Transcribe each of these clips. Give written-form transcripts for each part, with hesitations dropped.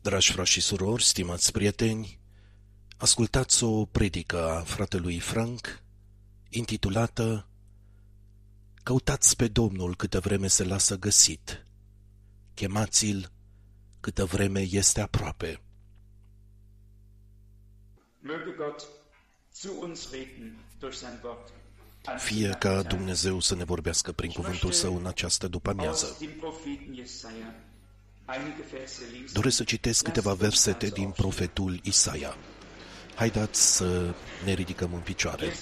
Dragi frați și surori, stimați prieteni, ascultați o predică a fratelui Frank, intitulată Căutați pe Domnul câtă vreme se lasă găsit, chemați-l câtă vreme este aproape. Fie ca Dumnezeu să ne vorbească prin cuvântul Său în această după-amiază. Doresc să citesc câteva versete din profetul Isaia. Haideți să ne ridicăm în picioare.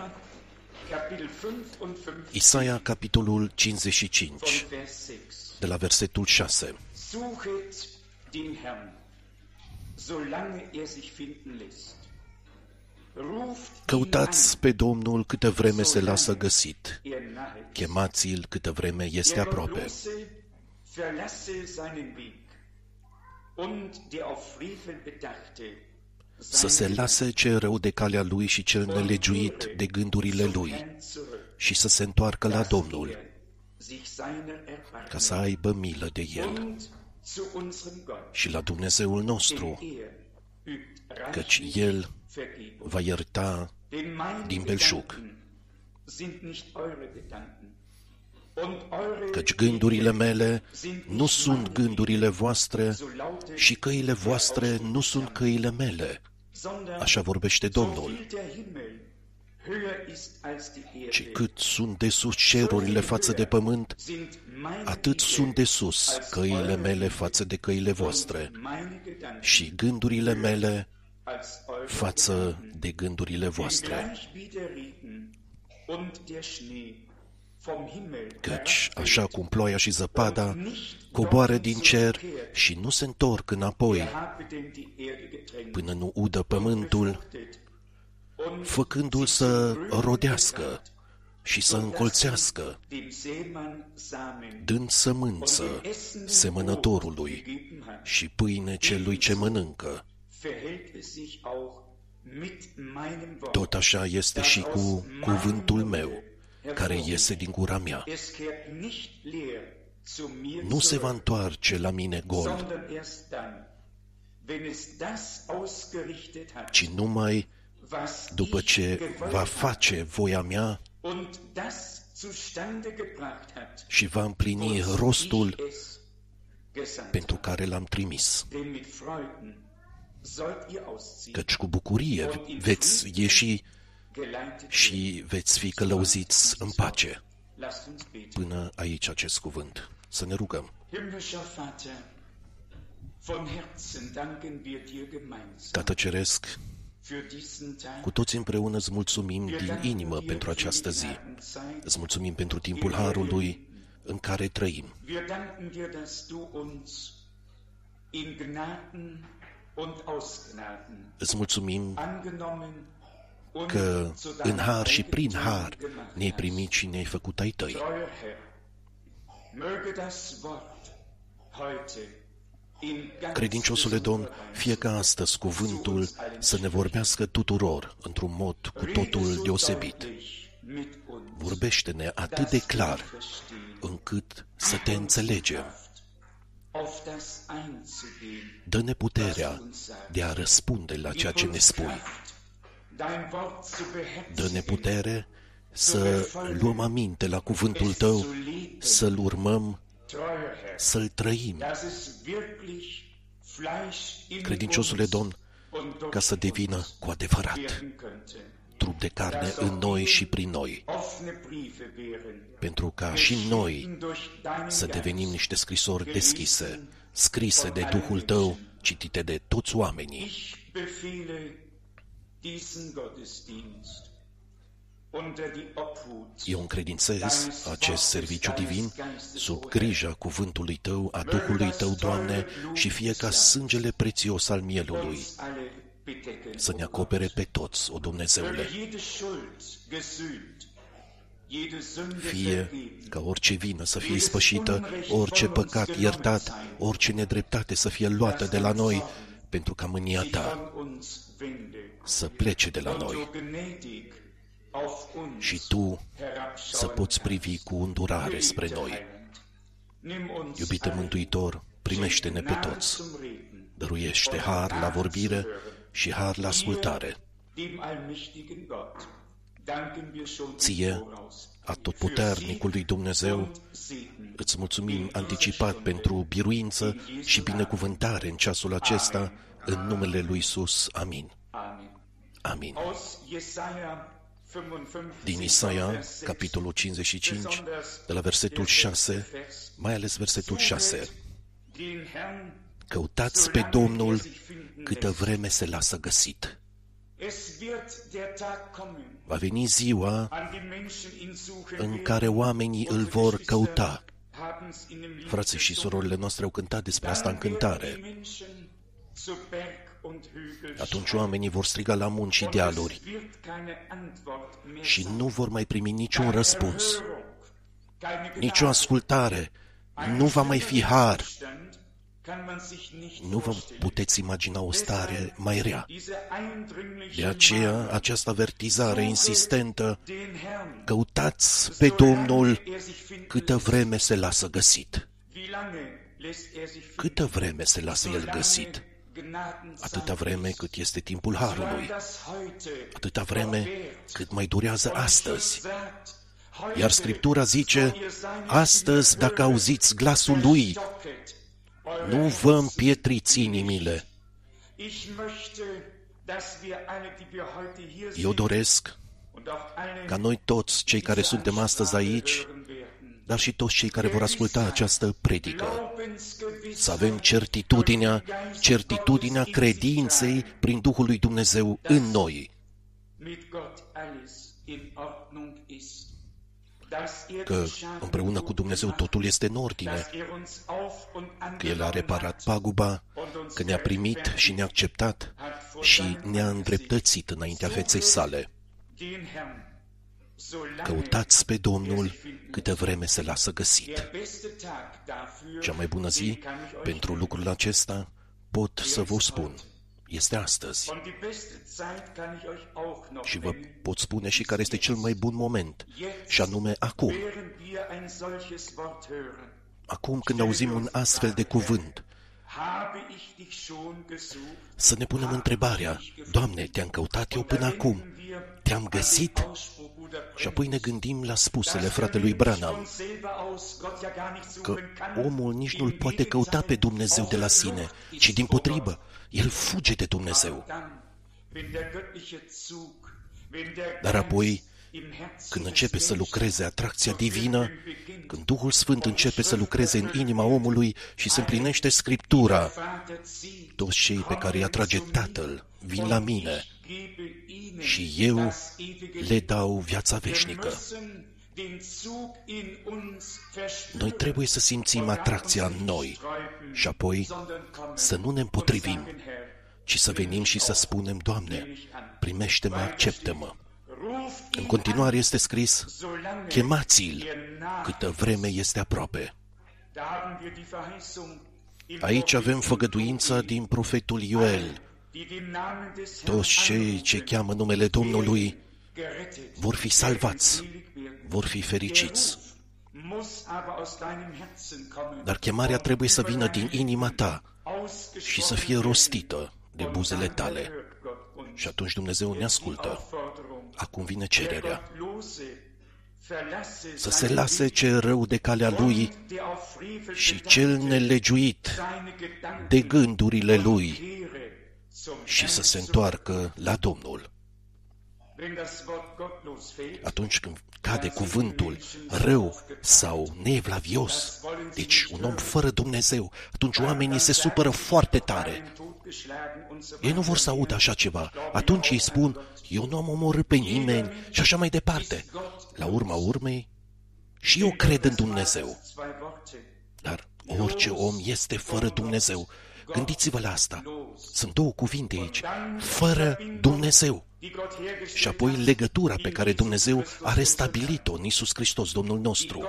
Isaia, capitolul 55, de la versetul 6. Căutați pe Domnul câtă vreme se lasă găsit, chemați-l câtă vreme este aproape. Să se lase cel rău de calea lui și cel nelegiuit de gândurile lui și să se întoarcă la Domnul, ca să aibă milă de el, și la Dumnezeul nostru, căci el va ierta din belșug. Căci gândurile mele nu sunt gândurile voastre și căile voastre nu sunt căile mele. Așa vorbește Domnul. Ci cât sunt de sus cerurile față de pământ, atât sunt de sus căile mele față de căile voastre și gândurile mele față de gândurile voastre. Căci, așa cum ploaia și zăpada coboară din cer și nu se întorc înapoi până nu udă pământul, făcându-l să rodească și să încolțească, dând sămânță semănătorului și pâine celui ce mănâncă. Tot așa este și cu cuvântul meu, care iese din gura mea. Nu se va întoarce la mine gol, ci numai după ce va face voia mea și va împlini rostul pentru care l-am trimis. Căci cu bucurie veți ieși și veți fi călăuziți în pace. Până aici acest cuvânt. Să ne rugăm. Tată Ceresc, cu toți împreună îți mulțumim din inimă pentru această zi. Îți mulțumim pentru timpul harului în care trăim. Îți mulțumim că în har și prin har ne-ai primit și ne-ai făcut ai tăi. Credinciosule Domn, fie ca astăzi cuvântul să ne vorbească tuturor într-un mod cu totul deosebit. Vorbește-ne atât de clar încât să te înțelegem. Dă-ne puterea de a răspunde la ceea ce ne spui. Dă-ne putere să luăm aminte la cuvântul Tău, să-L urmăm, să-L trăim. Credinciosule Domn, ca să devină cu adevărat trup de carne în noi și prin noi, pentru ca și noi să devenim niște scrisori deschise, scrise de Duhul Tău, citite de toți oamenii. Eu încredințez acest serviciu divin sub grija cuvântului Tău, a Duhului Tău, Doamne, și fie ca sângele prețios al mielului să ne acopere pe toți, o Dumnezeule. Fie ca orice vină să fie spășită, orice păcat iertat, orice nedreptate să fie luată de la noi, pentru ca mânia Ta să plece de la noi și Tu să poți privi cu îndurare spre noi. Iubite Mântuitor, primește-ne pe toți, dăruiește har la vorbire și har la ascultare. Ție, Atotputernicului Dumnezeu, îți mulțumim anticipat pentru biruință și binecuvântare în ceasul acesta, în numele lui Iisus. Amin. Amin. Din Isaia, capitolul 55, de la versetul 6, mai ales versetul 6. Căutați pe Domnul câtă vreme se lasă găsit. Va veni ziua în care oamenii îl vor căuta. Frații și surorile noastre au cântat despre asta în cântare. Atunci oamenii vor striga la munți și dealuri și nu vor mai primi niciun răspuns, nicio ascultare, nu va mai fi har. Nu vă puteți imagina o stare mai rea. De aceea, această avertizare insistentă, căutați pe Domnul câtă vreme se lasă găsit. Câtă vreme se lasă El găsit? Atâta vreme cât este timpul harului, atâta vreme cât mai durează astăzi. Iar Scriptura zice, astăzi, dacă auziți glasul Lui, nu vă împietriți inimile. Eu doresc ca noi toți cei care suntem astăzi aici, dar și toți cei care vor asculta această predică, să avem certitudinea credinței prin Duhul lui Dumnezeu în noi, că împreună cu Dumnezeu totul este în ordine, că El a reparat paguba, că ne-a primit și ne-a acceptat și ne-a îndreptățit înaintea feței sale. Căutați pe Domnul câtă vreme se lasă găsit. Cea mai bună zi pentru lucrul acesta, pot să vă spun, este astăzi. Și vă pot spune și care este cel mai bun moment, și anume acum. Acum când auzim un astfel de cuvânt, să ne punem întrebarea, Doamne, Te-am căutat eu până acum, Te-am găsit? Și apoi ne gândim la spusele fratelui Branham, că omul nici nu-L poate căuta pe Dumnezeu de la sine, ci dimpotrivă, el fuge de Dumnezeu. Dar apoi, când începe să lucreze atracția divină, când Duhul Sfânt începe să lucreze în inima omului și se împlinește Scriptura, toți cei pe care îi atrage Tatăl vin la mine și eu le dau viața veșnică. Noi trebuie să simțim atracția în noi și apoi să nu ne împotrivim, ci să venim și să spunem, Doamne, primește-mă, acceptă-mă. În continuare este scris, chemați-l câtă vreme este aproape. Aici avem făgăduința din profetul Ioel. Toți cei ce cheamă numele Domnului vor fi salvați, vor fi fericiți. Dar chemarea trebuie să vină din inima ta și să fie rostită de buzele tale. Și atunci Dumnezeu ne ascultă. Acum vine cererea. Să se lase cel rău de calea lui și cel nelegiuit de gândurile lui și să se întoarcă la Domnul. Atunci când cade cuvântul rău sau neevlavios, deci un om fără Dumnezeu, atunci oamenii se supără foarte tare. Ei nu vor să audă așa ceva. Atunci îi spun, eu nu am omorât pe nimeni și așa mai departe. La urma urmei, și eu cred în Dumnezeu. Dar orice om este fără Dumnezeu. Gândiți-vă la asta. Sunt două cuvinte aici. Fără Dumnezeu. Și apoi legătura pe care Dumnezeu a restabilit-o în Iisus Hristos, Domnul nostru.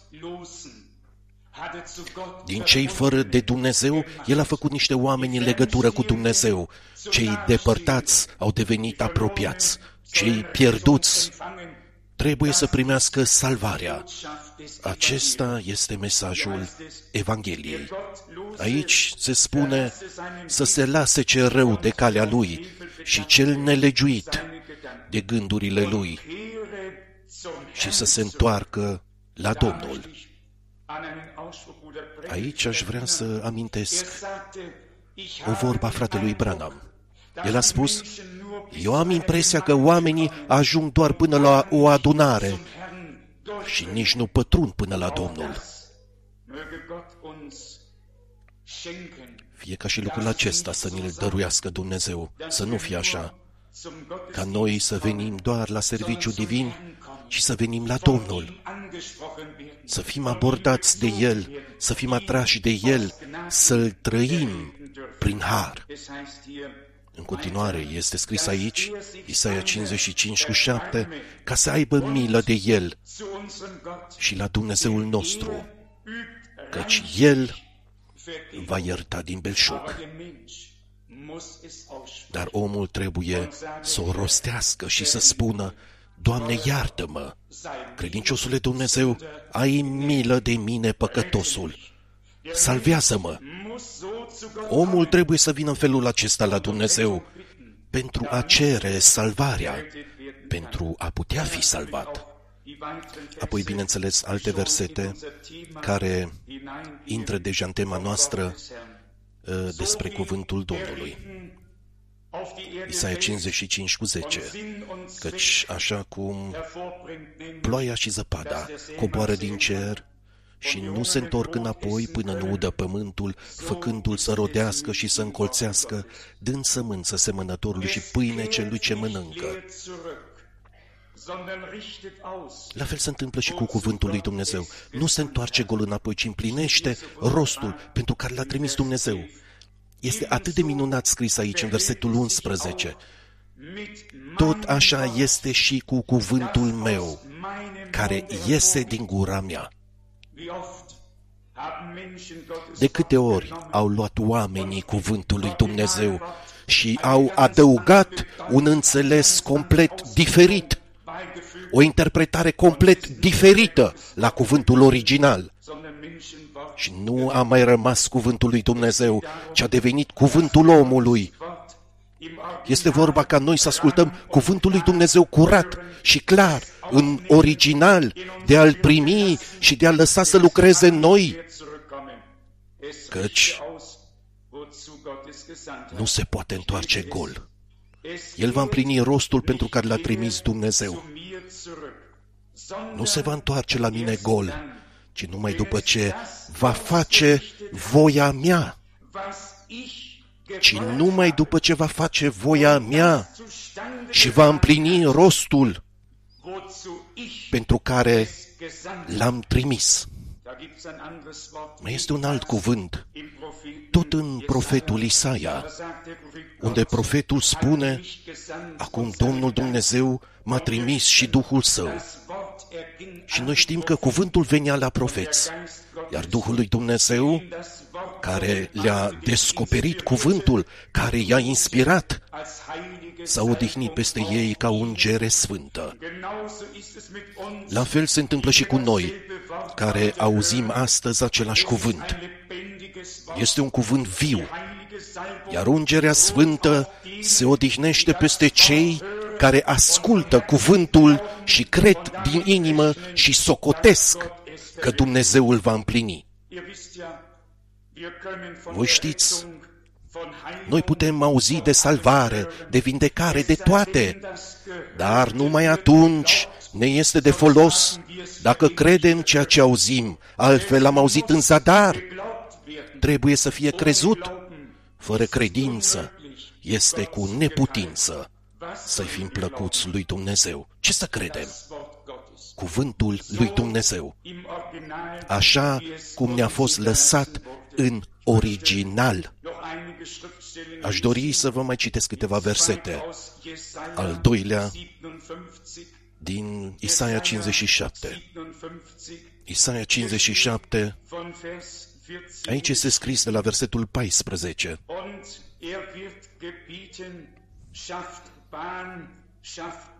Din cei fără de Dumnezeu, El a făcut niște oameni în legătură cu Dumnezeu. Cei depărtați au devenit apropiați. Cei pierduți trebuie să primească salvarea. Acesta este mesajul Evangheliei. Aici se spune să se lase cel rău de calea lui și cel nelegiuit de gândurile lui și să se întoarcă la Domnul. Aici aș vrea să amintesc o vorbă a fratelui Branham. El a spus: eu am impresia că oamenii ajung doar până la o adunare și nici nu pătrund până la Domnul. Fie ca și lucrul acesta să ne-l dăruiască Dumnezeu, să nu fie așa, ca noi să venim doar la serviciu divin și să venim la Domnul, să fim abordați de El, să fim atrași de El, să-L trăim prin har. În continuare, este scris aici, Isaia 55:7, ca să aibă milă de El și la Dumnezeul nostru, căci El va ierta din belșug. Dar omul trebuie să o rostească și să spună: Doamne, iartă-mă! Credinciosule Dumnezeu, ai milă de mine, păcătosul! Salvează-mă! Omul trebuie să vină în felul acesta la Dumnezeu pentru a cere salvarea, pentru a putea fi salvat. Apoi, bineînțeles, alte versete care intră deja în tema noastră despre cuvântul Domnului. Isaia 55:10, căci așa cum ploaia și zăpada coboară din cer și nu se întorc înapoi până nu udă pământul, făcându-l să rodească și să încolțească, dând sămânță semănătorului și pâine celui ce mănâncă. La fel se întâmplă și cu cuvântul lui Dumnezeu. Nu se întoarce gol înapoi, ci împlinește rostul pentru care l-a trimis Dumnezeu. Este atât de minunat scris aici în versetul 11. Tot așa este și cu cuvântul meu, care iese din gura mea. De câte ori au luat oamenii cuvântul lui Dumnezeu și au adăugat un înțeles complet diferit, o interpretare complet diferită la cuvântul original. Și nu a mai rămas cuvântul lui Dumnezeu, ci a devenit cuvântul omului. Este vorba ca noi să ascultăm cuvântul lui Dumnezeu curat și clar, în original, de a-l primi și de a-l lăsa să lucreze în noi. Căci nu se poate întoarce gol. El va împlini rostul pentru care l-a trimis Dumnezeu. Nu se va întoarce la mine gol, ci numai după ce va face voia mea. Ci numai după ce va face voia mea și va împlini rostul pentru care l-am trimis. Mai este un alt cuvânt, tot în profetul Isaia, unde profetul spune: acum Domnul Dumnezeu m-a trimis și Duhul Său. Și noi știm că cuvântul venea la profeți, iar Duhul lui Dumnezeu, care le-a descoperit cuvântul, care i-a inspirat, s-a odihnit peste ei ca ungere sfântă. La fel se întâmplă și cu noi, care auzim astăzi același cuvânt. Este un cuvânt viu, iar ungerea sfântă se odihnește peste cei care ascultă cuvântul și cred din inimă și socotesc că Dumnezeu îl va împlini. Voi știți, noi putem auzi de salvare, de vindecare, de toate, dar numai atunci ne este de folos dacă credem ceea ce auzim, altfel am auzit în zadar. Trebuie să fie crezut. Fără credință este cu neputință să-i fim plăcuți lui Dumnezeu. Ce să credem? Cuvântul lui Dumnezeu, așa cum ne-a fost lăsat în original. Aș dori să vă mai citesc câteva versete. Al doilea din Isaia 57. Isaia 57, aici este scris de la versetul 14.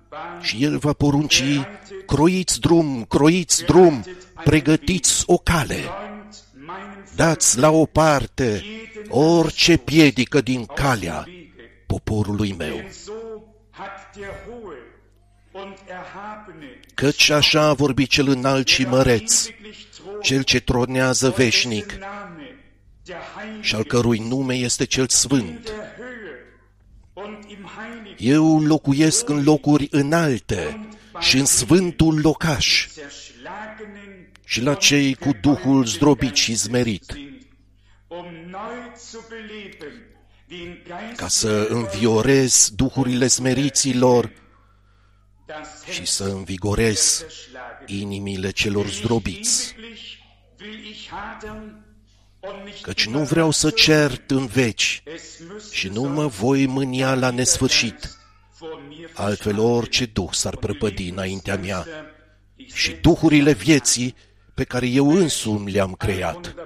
Și El va porunci: croiți drum, pregătiți o cale. Dați la o parte orice piedică din calea poporului meu. Căci așa a vorbit cel înalt și măreț, cel ce tronează veșnic și al cărui nume este cel sfânt. Eu locuiesc în locuri înalte și în sfântul locaș și la cei cu Duhul zdrobit și zmerit, ca să înviorez duhurile smeriților și să învigorez inimile celor zdrobiți. Căci nu vreau să cert în veci și nu mă voi mânia la nesfârșit, altfel orice duh s-ar prăpădi înaintea mea și duhurile vieții pe care eu însumi le-am creat.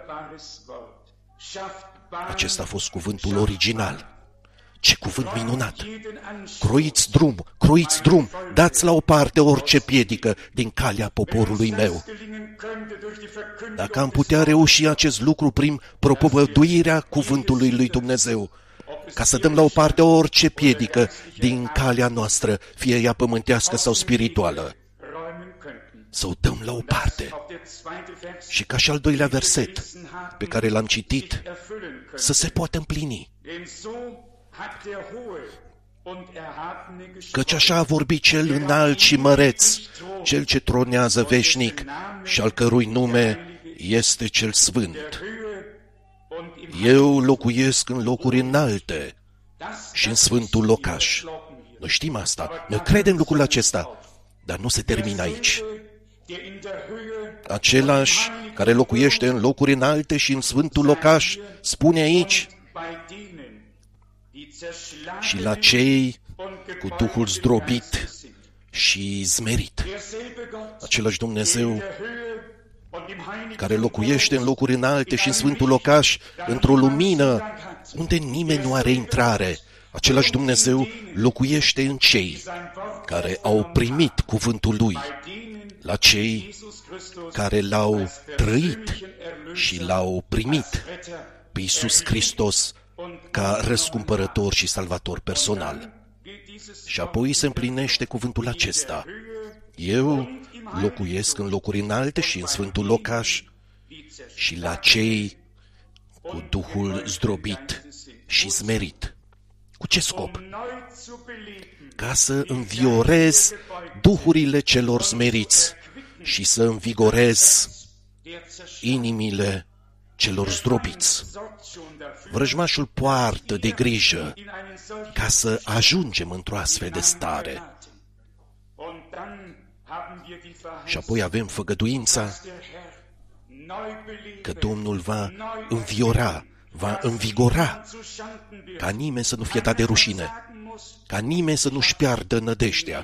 Acesta a fost cuvântul original. Ce cuvânt minunat! Croiți drum, dați la o parte orice piedică din calea poporului meu. Dacă am putea reuși acest lucru prin propovăduirea cuvântului lui Dumnezeu, ca să dăm la o parte orice piedică din calea noastră, fie ea pământească sau spirituală, să o dăm la o parte. Și ca și al doilea verset pe care l-am citit, să se poată împlini. Căci așa a vorbit cel înalt și măreț, cel ce tronează veșnic și al cărui nume este cel sfânt. Eu locuiesc în locuri înalte și în sfântul locaș. Noi știm asta, noi credem lucrul acesta, dar nu se termină aici. Același care locuiește în locuri înalte și în sfântul locaș spune aici: și la cei cu Duhul zdrobit și zmerit. Același Dumnezeu care locuiește în locuri înalte și în sfântul locaș, într-o lumină unde nimeni nu are intrare. Același Dumnezeu locuiește în cei care au primit cuvântul Lui, la cei care L-au trăit și L-au primit pe Iisus Hristos ca răscumpărător și salvator personal. Și apoi se împlinește cuvântul acesta: eu locuiesc în locuri înalte și în sfântul locaș și la cei cu Duhul zdrobit și zmerit. Cu ce scop? Ca să înviorez duhurile celor smeriți și să învigorez inimile celor zdrobiți. Vrăjmașul poartă de grijă ca să ajungem într-o astfel de stare. Și apoi avem făgăduința că Domnul va înviora, va învigora, ca nimeni să nu fie dat de rușine, ca nimeni să nu-și piardă nădejdea.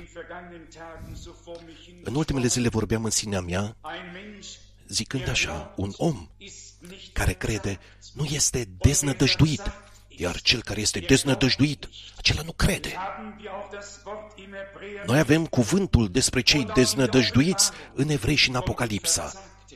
În ultimele zile vorbeam în sinea mea, zicând așa: un om care crede nu este deznădăjduit, iar cel care este deznădăjduit, acela nu crede. Noi avem cuvântul despre cei deznădăjduiți în Evrei și în Apocalipsa.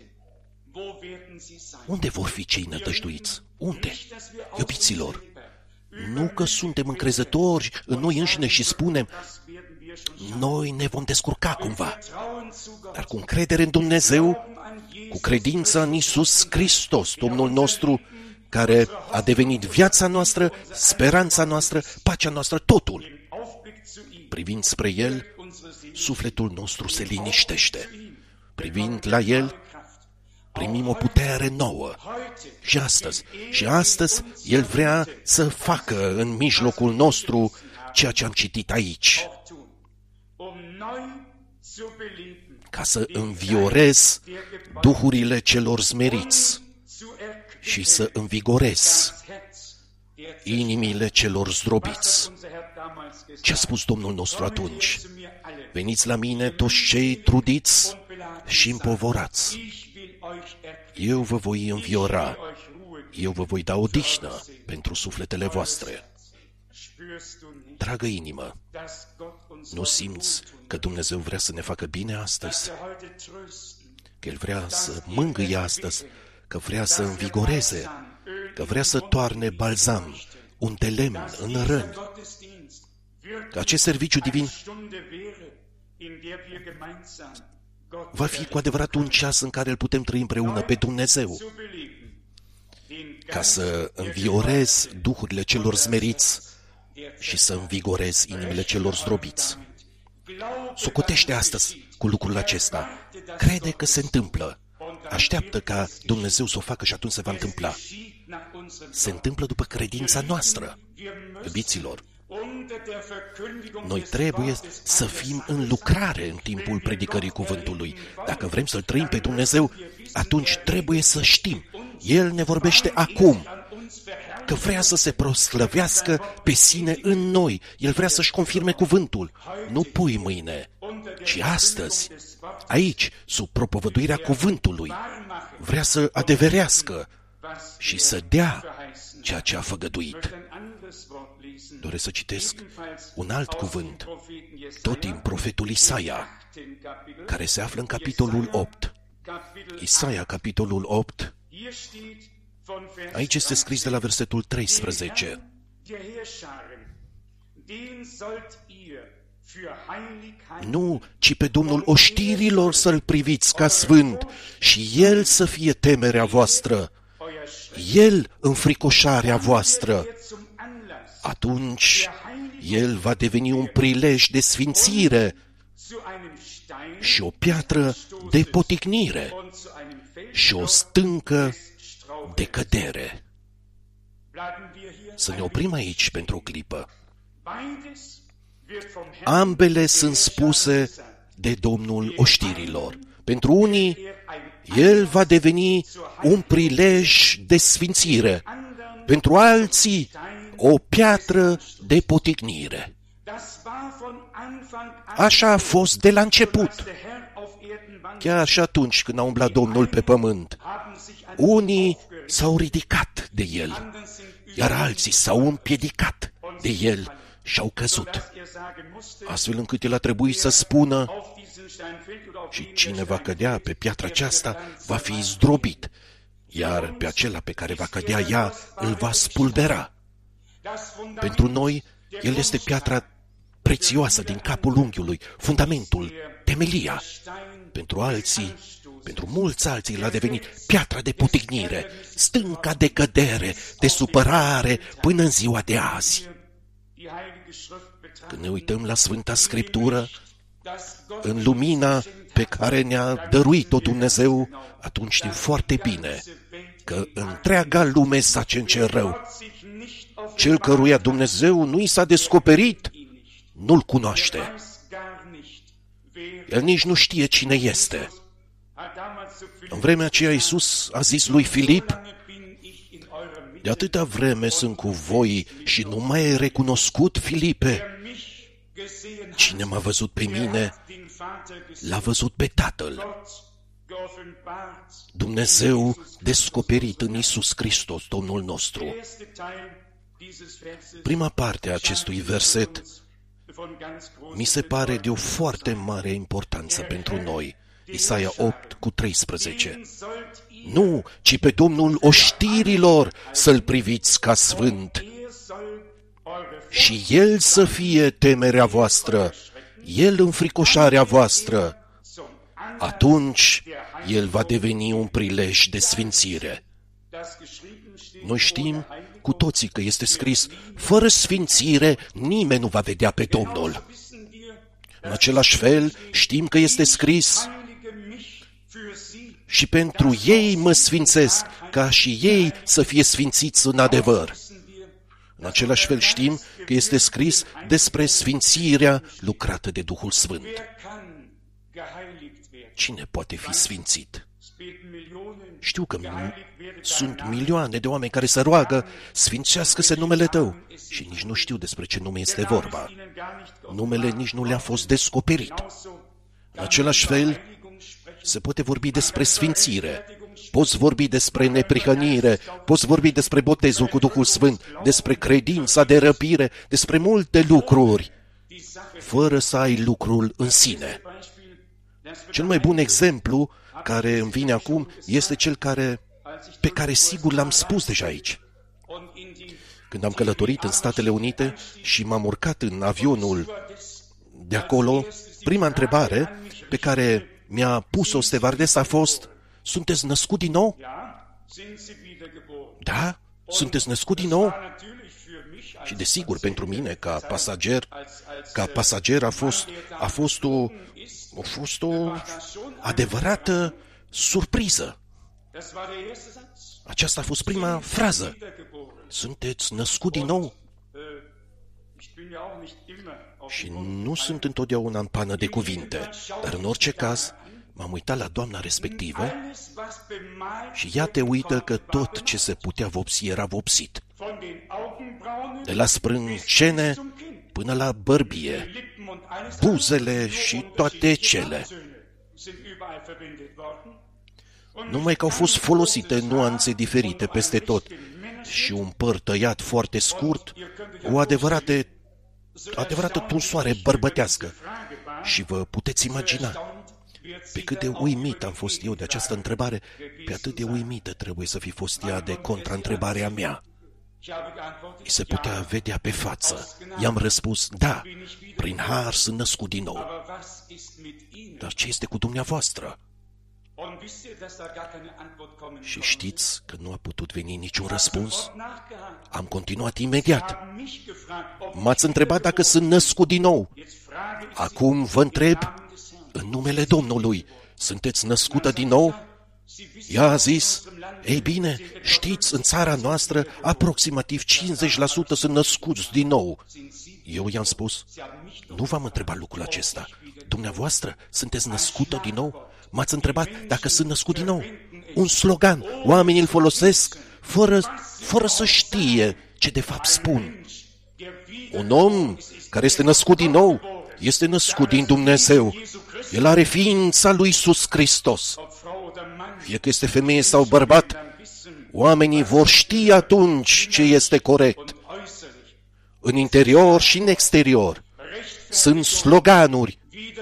Unde vor fi cei nădăjduiți? Unde? Iubiților, nu că suntem încrezători în noi înșine și spunem: noi ne vom descurca cumva, dar cu încredere în Dumnezeu, cu credința în Iisus Hristos, Domnul nostru, care a devenit viața noastră, speranța noastră, pacea noastră, totul. Privind spre El, sufletul nostru se liniștește. Privind la El, primim o putere nouă. Și astăzi, El vrea să facă în mijlocul nostru ceea ce am citit aici. Ca să înviorez duhurile celor smeriți și să învigorez inimile celor zdrobiți. Ce a spus Domnul nostru atunci? Veniți la mine toți cei trudiți și împovorați. Eu vă voi înviora, eu vă voi da odihnă pentru sufletele voastre. Dragă inimă, nu simți că Dumnezeu vrea să ne facă bine astăzi? Că El vrea să mângâie astăzi, că vrea să învigoreze, că vrea să toarne balzam, un de lemn în răni, că acest serviciu divin va fi cu adevărat un ceas în care îl putem trăi împreună pe Dumnezeu, ca să înviorez duhurile celor smeriți și să învigorez inimile celor zdrobiți. Socotește astăzi cu lucrul acesta. Crede că se întâmplă. Așteaptă ca Dumnezeu să o facă și atunci se va întâmpla. Se întâmplă după credința noastră. Iubiților, noi trebuie să fim în lucrare în timpul predicării cuvântului. Dacă vrem să-L trăim pe Dumnezeu, atunci trebuie să știm. El ne vorbește acum, că vrea să se proslăvească pe sine în noi. El vrea să-și confirme cuvântul. Nu pui mâine, ci astăzi, aici, sub propovăduirea cuvântului. Vrea să adeverească și să dea ceea ce a făgăduit. Doresc să citesc un alt cuvânt, tot din profetul Isaia, care se află în capitolul 8. Isaia, capitolul 8. Aici este scris de la versetul 13. Nu, ci pe Domnul oștirilor să-L priviți ca sfânt și El să fie temerea voastră, El înfricoșarea voastră. Atunci El va deveni un prilej de sfințire și o piatră de poticnire și o stâncă de cădere. Să ne oprim aici pentru o clipă. Ambele sunt spuse de Domnul oștirilor. Pentru unii, El va deveni un prilej de sfințire. Pentru alții, o piatră de poticnire. Așa a fost de la început. Chiar și atunci când a umblat Domnul pe pământ, unii s-au ridicat de El, iar alții s-au împiedicat de El și au căzut, astfel încât El a trebuit să spună: și cine va cădea pe piatra aceasta va fi zdrobit, iar pe acela pe care va cădea ea îl va spulbera. Pentru noi, El este piatra prețioasă din capul unghiului, fundamentul, temelia. Pentru alții, pentru mulți alții, El a devenit piatra de potignire, stânca de cădere, de supărare până în ziua de azi. Când ne uităm la Sfânta Scriptură, în lumina pe care ne-a dăruit-o Dumnezeu, atunci știm foarte bine că întreaga lume zace în cer rău. Cel căruia Dumnezeu nu i s-a descoperit, nu-L cunoaște. El nici nu știe cine este. În vremea aceea Iisus a zis lui Filip: de atâta vreme sunt cu voi și nu mai ai recunoscut, Filipe? Cine m-a văzut pe mine, l-a văzut pe Tatăl. Dumnezeu descoperit în Iisus Hristos, Domnul nostru. Prima parte a acestui verset mi se pare de o foarte mare importanță pentru noi. Isaia 8 cu 13. Nu, ci pe Domnul oștirilor să-L priviți ca sfânt și El să fie temerea voastră, El înfricoșarea voastră. Atunci El va deveni un prilej de sfințire. Noi știm cu toții că este scris: fără sfințire nimeni nu va vedea pe Domnul. În același fel știm că este scris: și pentru ei mă sfințesc, ca și ei să fie sfințiți în adevăr. În același fel știm că este scris despre sfințirea lucrată de Duhul Sfânt. Cine poate fi sfințit? Știu că sunt milioane de oameni care se roagă: sfințească-se numele Tău, și nici nu știu despre ce nume este vorba. Numele nici nu le-a fost descoperit. În același fel, se poate vorbi despre sfințire. Poți vorbi despre neprihănire, poți vorbi despre botezul cu Duhul Sfânt, despre credința de răpire, despre multe lucruri, fără să ai lucrul în sine. Cel mai bun exemplu care îmi vine acum este cel pe care sigur l-am spus deja aici. Când am călătorit în Statele Unite și m-am urcat în avionul de acolo, prima întrebare pe care mi-a pus-o stewardesa a fost: sunteți născut din nou? Da, sunteți născut din nou? Și desigur, pentru mine, ca pasager a fost o adevărată surpriză. Aceasta a fost prima frază. Sunteți născut din nou? Și nu sunt întotdeauna în pană de cuvinte, dar în orice caz m-am uitat la doamna respectivă și ea te uită că tot ce se putea vopsi era vopsit. De la sprâncene până la bărbie, buzele și toate cele. Numai că au fost folosite nuanțe diferite peste tot și un păr tăiat foarte scurt, o adevărată tunsoare bărbătească. Și vă puteți imagina pe cât de uimit am fost eu de această întrebare, pe atât de uimită trebuie să fi fost ea de contraîntrebarea mea. Și se putea vedea pe față. I-am răspuns: da, prin har sunt născut din nou. Dar ce este cu dumneavoastră? Și știți că nu a putut veni niciun răspuns? Am continuat imediat. M-ați întrebat dacă sunt născut din nou. Acum vă întreb, în numele Domnului, sunteți născută din nou? Ea a zis: ei bine, știți, în țara noastră aproximativ 50% sunt născuți din nou. Eu i-am spus: nu v-am întrebat lucrul acesta. Dumneavoastră sunteți născută din nou? M-ați întrebat dacă sunt născut din nou. Un slogan. Oamenii îl folosesc fără să știe ce de fapt spun. Un om care este născut din nou este născut din Dumnezeu. El are ființa lui Iisus Hristos. Fie că este femeie sau bărbat, oamenii vor ști atunci ce este corect. În interior și în exterior sunt sloganuri: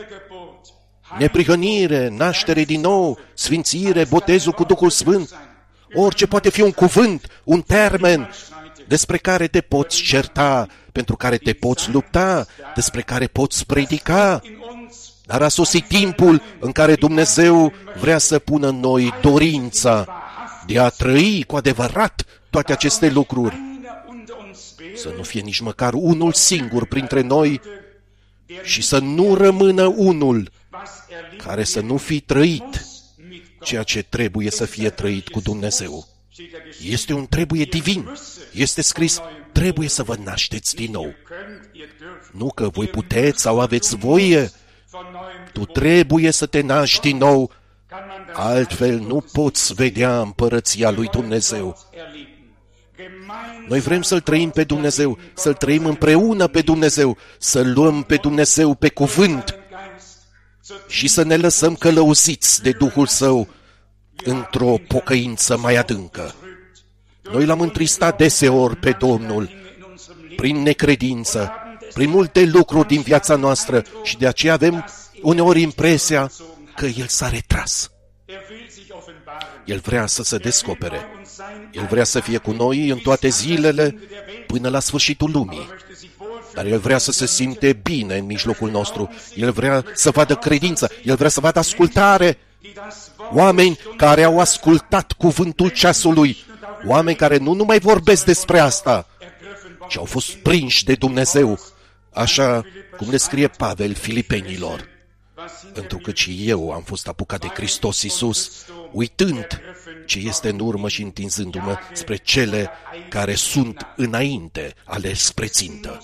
neprihănire, naștere din nou, sfințire, botezul cu Duhul Sfânt. Orice poate fi un cuvânt, un termen despre care te poți certa, pentru care te poți lupta, despre care poți predica. Dar a sosit timpul în care Dumnezeu vrea să pună în noi dorința de a trăi cu adevărat toate aceste lucruri. Să nu fie nici măcar unul singur printre noi și să nu rămână unul care să nu fi trăit ceea ce trebuie să fie trăit cu Dumnezeu. Este un trebuie divin. Este scris: trebuie să vă nașteți din nou. Nu că voi puteți sau aveți voie. Tu trebuie să te naști din nou, altfel nu poți vedea împărăția lui Dumnezeu. Noi vrem să-L trăim pe Dumnezeu, să-L trăim împreună pe Dumnezeu, să-L luăm pe Dumnezeu pe cuvânt și să ne lăsăm călăuziți de Duhul Său într-o pocăință mai adâncă. Noi l-am întristat deseori pe Domnul prin necredință, prin multe lucruri din viața noastră și de aceea avem uneori impresia că El s-a retras. El vrea să se descopere. El vrea să fie cu noi în toate zilele până la sfârșitul lumii. Dar El vrea să se simte bine în mijlocul nostru. El vrea să vadă credință. El vrea să vadă ascultare. Oameni care au ascultat cuvântul ceasului. Oameni care nu numai vorbesc despre asta, ci au fost prinși de Dumnezeu, așa cum le scrie Pavel Filipenilor. Întrucât și eu am fost apucat de Hristos Iisus, uitând ce este în urmă și întinzându-mă spre cele care sunt înainte, ale spre țintă.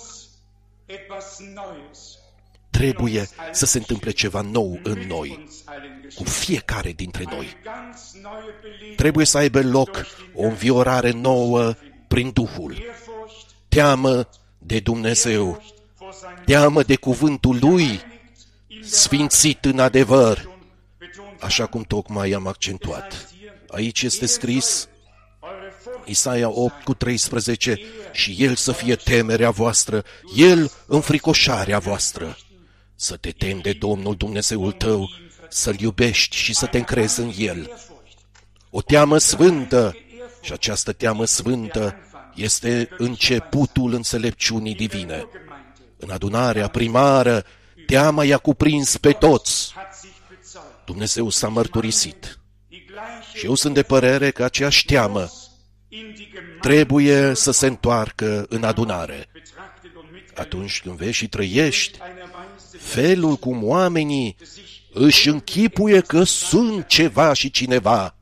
Trebuie să se întâmple ceva nou în noi, cu fiecare dintre noi. Trebuie să aibă loc o înviorare nouă prin Duhul. Teamă de Dumnezeu, teamă de cuvântul Lui, sfințit în adevăr, așa cum tocmai am accentuat. Aici este scris, Isaia 8:13, și El să fie temerea voastră, El înfricoșarea voastră. Să te temi de Domnul Dumnezeul tău, să-L iubești și să te încrezi în El. O teamă sfântă, și această teamă sfântă este începutul înțelepciunii divine. În adunarea primară, teama i-a cuprins pe toți. Dumnezeu s-a mărturisit. Și eu sunt de părere că aceeași teamă trebuie să se întoarcă în adunare. Atunci când vezi și trăiești felul cum oamenii își închipuie că sunt ceva și cineva.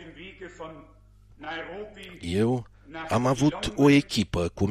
Eu am avut o echipă cu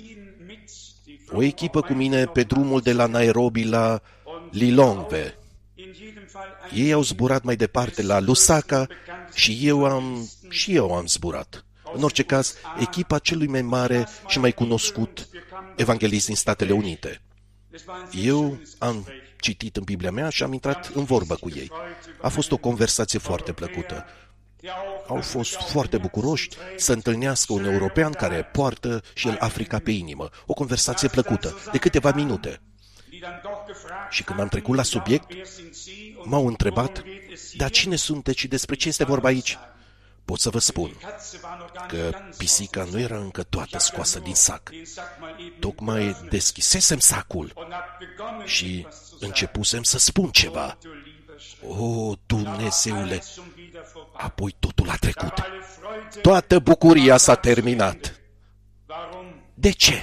mine pe drumul de la Nairobi la Lilongwe. Ei au zburat mai departe la Lusaka și eu am zburat. În orice caz, echipa celui mai mare și mai cunoscut evanghelist din Statele Unite. Eu am citit în Biblia mea și am intrat în vorbă cu ei. A fost o conversație foarte plăcută. Au fost foarte bucuroși să întâlnească un european care poartă și el Africa pe inimă. O conversație plăcută, de câteva minute. Și când am trecut la subiect, m-au întrebat, dar cine sunteți și despre ce este vorba aici? Pot să vă spun că pisica nu era încă toată scoasă din sac. Tocmai deschisesem sacul și începusem să spun ceva. O, Dumnezeule! Apoi totul a trecut. Toată bucuria s-a terminat. De ce?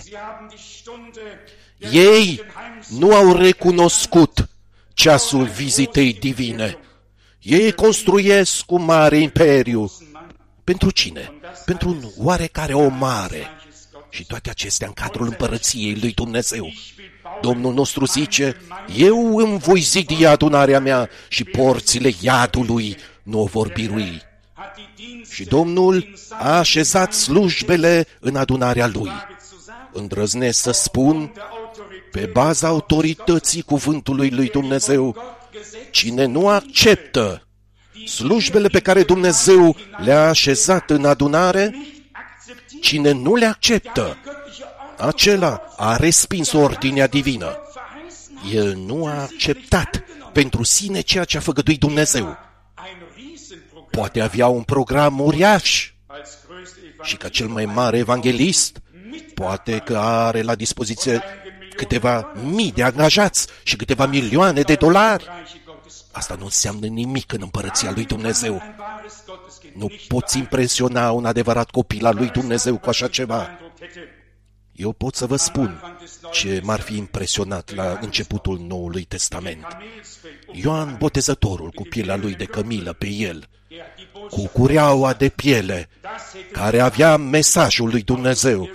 Ei nu au recunoscut ceasul vizitei divine. Ei construiesc un mare imperiu. Pentru cine? Pentru un oarecare om mare. Și toate acestea în cadrul împărăției lui Dumnezeu. Domnul nostru zice, eu îmi voi zidi adunarea mea și porțile iadului nu o vor birui. Și Domnul a așezat slujbele în adunarea lui. Îndrăznesc să spun, pe baza autorității cuvântului lui Dumnezeu, cine nu acceptă slujbele pe care Dumnezeu le-a așezat în adunare, cine nu le acceptă, acela a respins ordinea divină. El nu a acceptat pentru sine ceea ce a făgăduit Dumnezeu. Poate avea un program uriaș și ca cel mai mare evanghelist, poate că are la dispoziție câteva mii de angajați și câteva milioane de dolari. Asta nu înseamnă nimic în împărăția lui Dumnezeu. Nu poți impresiona un adevărat copil al lui Dumnezeu cu așa ceva. Eu pot să vă spun ce m-ar fi impresionat la începutul Noului Testament. Ioan Botezătorul cu pielea lui de cămilă pe el, cu cureaua de piele, care avea mesajul lui Dumnezeu.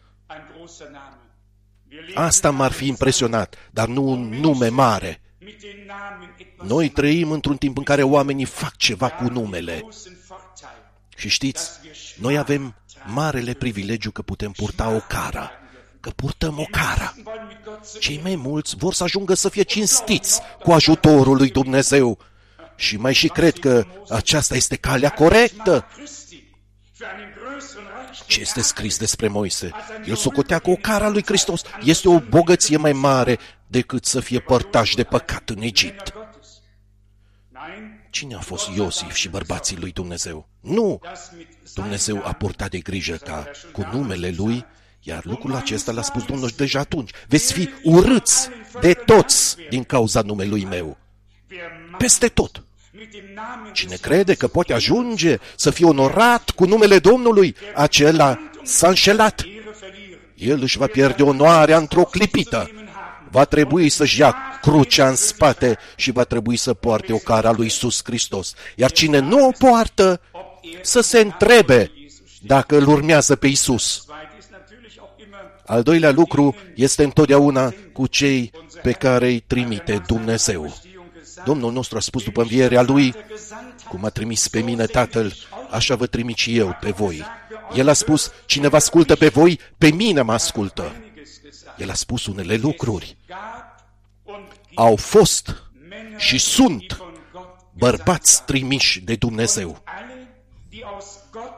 Asta m-ar fi impresionat, dar nu un nume mare. Noi trăim într-un timp în care oamenii fac ceva cu numele. Și știți, noi avem marele privilegiu că putem purta o cara, că purtăm o cara. Cei mai mulți vor să ajungă să fie cinstiți cu ajutorul lui Dumnezeu. Și mai și cred că aceasta este calea corectă. Ce este scris despre Moise? El socotea că o cara lui Hristos este o bogăție mai mare decât să fie părtaș de păcat în Egipt. Cine a fost Iosif și bărbații lui Dumnezeu? Nu! Dumnezeu a purtat de grijă ca cu numele lui, iar lucrul acesta l-a spus Domnul deja atunci. Veți fi urâți de toți din cauza numelui meu. Peste tot. Cine crede că poate ajunge să fie onorat cu numele Domnului, acela s-a înșelat. El își va pierde onoarea într-o clipită. Va trebui să-și ia crucea în spate și va trebui să poarte o cara lui Iisus Hristos. Iar cine nu o poartă, să se întrebe dacă îl urmează pe Iisus. Al doilea lucru este întotdeauna cu cei pe care îi trimite Dumnezeu. Domnul nostru a spus după învierea Lui, cum a trimis pe mine Tatăl, așa vă trimit și eu pe voi. El a spus, cine vă ascultă pe voi, pe mine mă ascultă. El a spus unele lucruri. Au fost și sunt bărbați trimiși de Dumnezeu.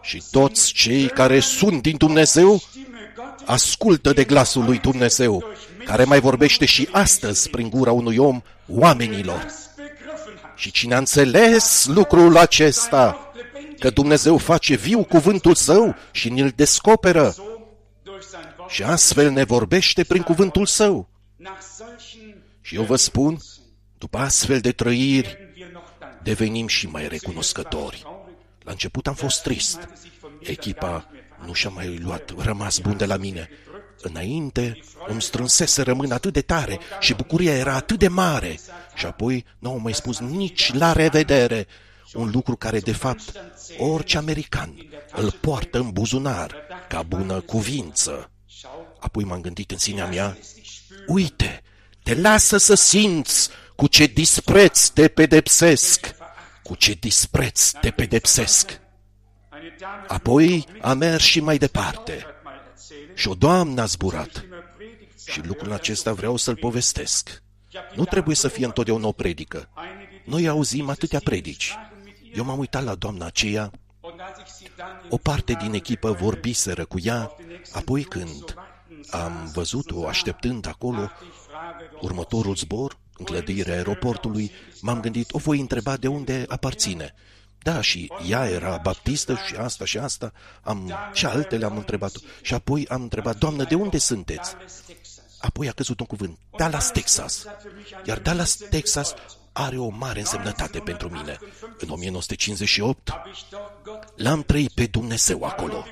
Și toți cei care sunt din Dumnezeu ascultă de glasul lui Dumnezeu, care mai vorbește și astăzi prin gura unui om oamenilor. Și cine a înțeles lucrul acesta, că Dumnezeu face viu cuvântul Său și ni-l descoperă, și astfel ne vorbește prin cuvântul Său. Și eu vă spun, după astfel de trăiri, devenim și mai recunoscători. La început am fost trist. Echipa nu și-a mai rămas bun de la mine. Înainte îmi strânsese rămâna atât de tare și bucuria era atât de mare. Și apoi n-au mai spus nici la revedere, un lucru care, de fapt, orice american îl poartă în buzunar ca bună cuvință. Apoi m-am gândit în sinea mea, uite, te lasă să simți cu ce dispreț te pedepsesc, cu ce dispreț te pedepsesc. Apoi am mers și mai departe. Și o doamnă a zburat. Și lucrul acesta vreau să-l povestesc. Nu trebuie să fie întotdeauna o predică. Noi auzim atâtea predici. Eu m-am uitat la doamna aceea. O parte din echipă vorbiseră cu ea. Apoi când am văzut-o așteptând acolo următorul zbor, în clădirea aeroportului, m-am gândit, o voi întreba de unde aparține. Da, și ea era baptistă și asta, și altele am întrebat. Și apoi am întrebat, doamnă, de unde sunteți? Apoi a căzut un cuvânt, Dallas, Texas. Iar Dallas, Texas are o mare însemnătate pentru mine. În 1958 l-am trăit pe Dumnezeu acolo.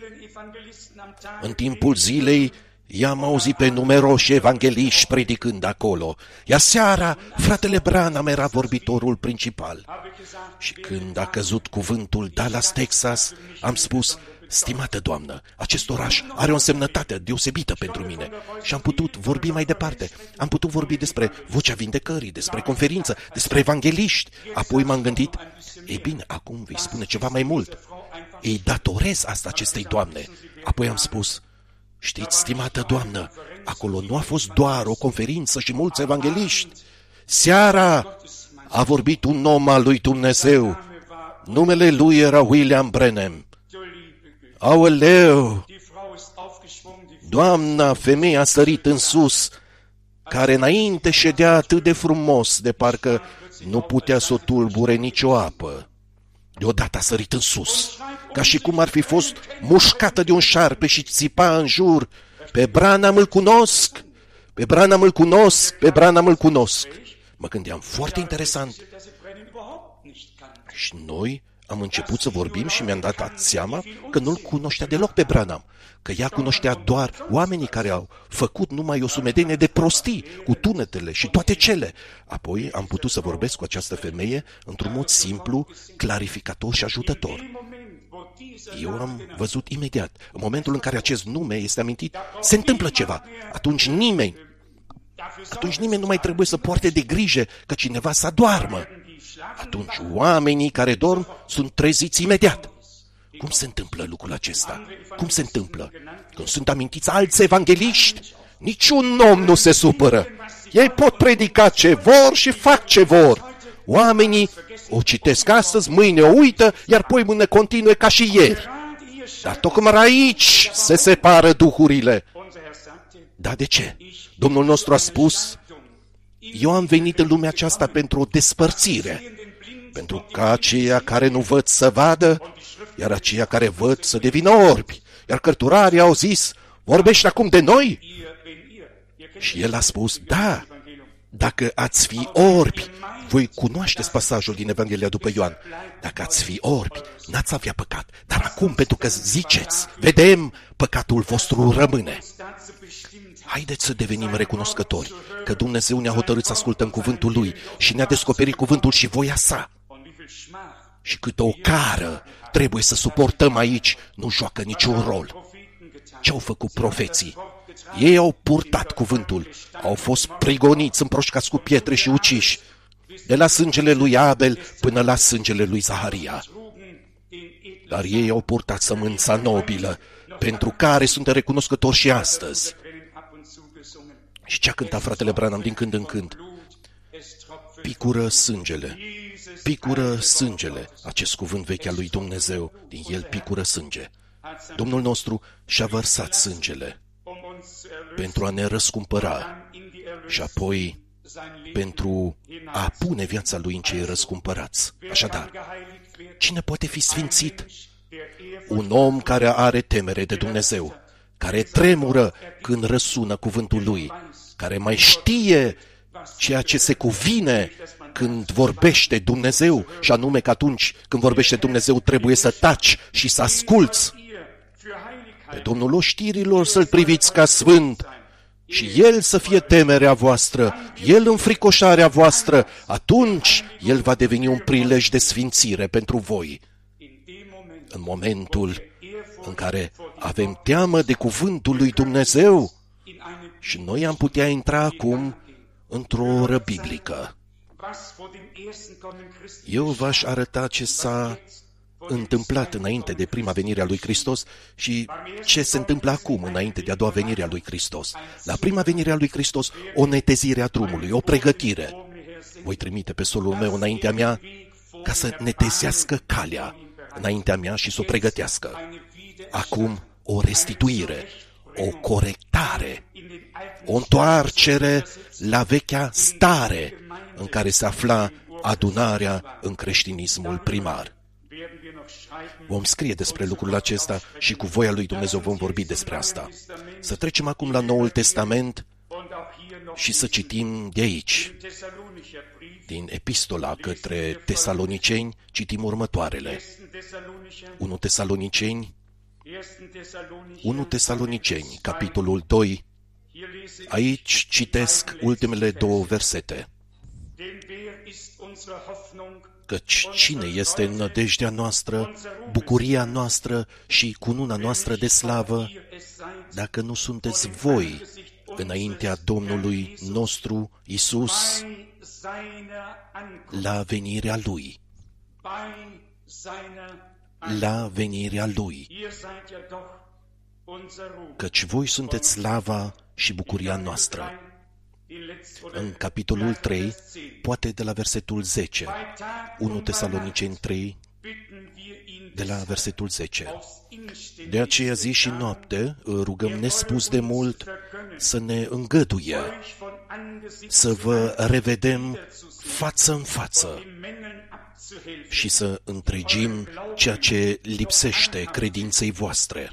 În timpul zilei i-am auzit pe numeroși evangheliști predicând acolo. Iar seara, fratele Branham era vorbitorul principal. Și când a căzut cuvântul Dallas, Texas, am spus, stimată doamnă, acest oraș are o însemnătate deosebită pentru mine. Și am putut vorbi mai departe. Am putut vorbi despre vocea vindecării, despre conferință, despre evangheliști. Apoi m-am gândit, ei bine, acum vei spune ceva mai mult. Îi datorez asta acestei doamne. Apoi am spus, știți, stimată doamnă, acolo nu a fost doar o conferință și mulți evangheliști. Seara a vorbit un om al lui Dumnezeu. Numele lui era William Branham. Aoleu! Doamna, femeia a sărit în sus, care înainte ședea atât de frumos, de parcă nu putea să o tulbure nicio apă. Deodată a sărit în sus, ca și cum ar fi fost mușcată de un șarpe și țipa în jur, pe Branham îl cunosc, pe Branham îl cunosc, pe Branham îl cunosc. Mă gândeam, foarte interesant. Și noi am început să vorbim și mi-am dat seama că nu-l cunoștea deloc pe Branham, că ea cunoștea doar oamenii care au făcut numai o sumedenie de prostii, cu tunetele și toate cele. Apoi am putut să vorbesc cu această femeie într-un mod simplu, clarificator și ajutător. Eu am văzut imediat, în momentul în care acest nume este amintit, se întâmplă ceva. Atunci nimeni nu mai trebuie să poarte de grijă că cineva să adoarmă. Atunci oamenii care dorm sunt treziți imediat. Cum se întâmplă lucrul acesta? Cum se întâmplă? Când sunt amintiți alți evangheliști, niciun om nu se supără. Ei pot predica ce vor și fac ce vor. Oamenii o citesc astăzi, mâine o uită, iar poi mâine continue ca și ieri. Dar tocmai aici se separă duhurile. Dar de ce? Domnul nostru a spus, eu am venit în lumea aceasta pentru o despărțire, pentru ca aceia care nu văd să vadă, iar aceia care văd să devină orbi. Iar cărturarii au zis, vorbești acum de noi? Și el a spus, da, dacă ați fi orbi, voi cunoașteți pasajul din Evanghelia după Ioan. Dacă ați fi orbi, n-ați avea păcat. Dar acum, pentru că ziceți, vedem, păcatul vostru rămâne. Haideți să devenim recunoscători că Dumnezeu ne-a hotărât să ascultăm cuvântul Lui și ne-a descoperit cuvântul și voia sa. Și câtă o cară trebuie să suportăm aici, nu joacă niciun rol. Ce-au făcut profeții? Ei au purtat cuvântul, au fost prigoniți, împroșcați cu pietre și uciși, de la sângele lui Abel până la sângele lui Zaharia. Dar ei au purtat sămânța nobilă, pentru care sunt recunoscători și astăzi. Și ce-a cântat fratele Branham din când în când? Picură sângele. picură sângele, acest cuvânt vechi al lui Dumnezeu, din el picură sânge. Domnul nostru și-a vărsat sângele pentru a ne răscumpăra și apoi pentru a pune viața lui în cei răscumpărați. Așadar, cine poate fi sfințit? Un om care are temere de Dumnezeu, care tremură când răsună cuvântul lui, care mai știe ceea ce se cuvine când vorbește Dumnezeu, și anume că atunci când vorbește Dumnezeu trebuie să taci și să asculți. Pe Domnul oștirilor să-L priviți ca sfânt și El să fie temerea voastră, El înfricoșarea voastră, atunci El va deveni un prilej de sfințire pentru voi. În momentul în care avem teamă de cuvântul lui Dumnezeu, și noi am putea intra acum într-o oră biblică. Eu v-aș arăta ce s-a întâmplat înainte de prima venire a lui Hristos și ce se întâmplă acum înainte de a doua venire a lui Hristos. La prima venire a lui Hristos, o netezire a drumului, o pregătire. Voi trimite pe solul meu înaintea mea ca să netezească calea înaintea mea și să o pregătească. Acum, o restituire, o corectare, o întoarcere la vechea stare în care se afla adunarea în creștinismul primar. Vom scrie despre lucrul acesta și cu voia lui Dumnezeu vom vorbi despre asta. Să trecem acum la Noul Testament și să citim de aici. Din epistola către Tesaloniceni citim următoarele. 1 Tesaloniceni, capitolul 2. Aici citesc ultimele două versete. Căci cine este nădejdea noastră, bucuria noastră și cununa noastră de slavă, dacă nu sunteți voi înaintea Domnului nostru Iisus la venirea Lui? La venirea Lui. Căci voi sunteți slava și bucuria noastră. În capitolul 3, poate de la versetul 10, 1 Tesaloniceni 3, de la versetul 10. De aceea zi și noapte rugăm nespus de mult să ne îngăduie, să vă revedem față în față și să întregim ceea ce lipsește credinței voastre.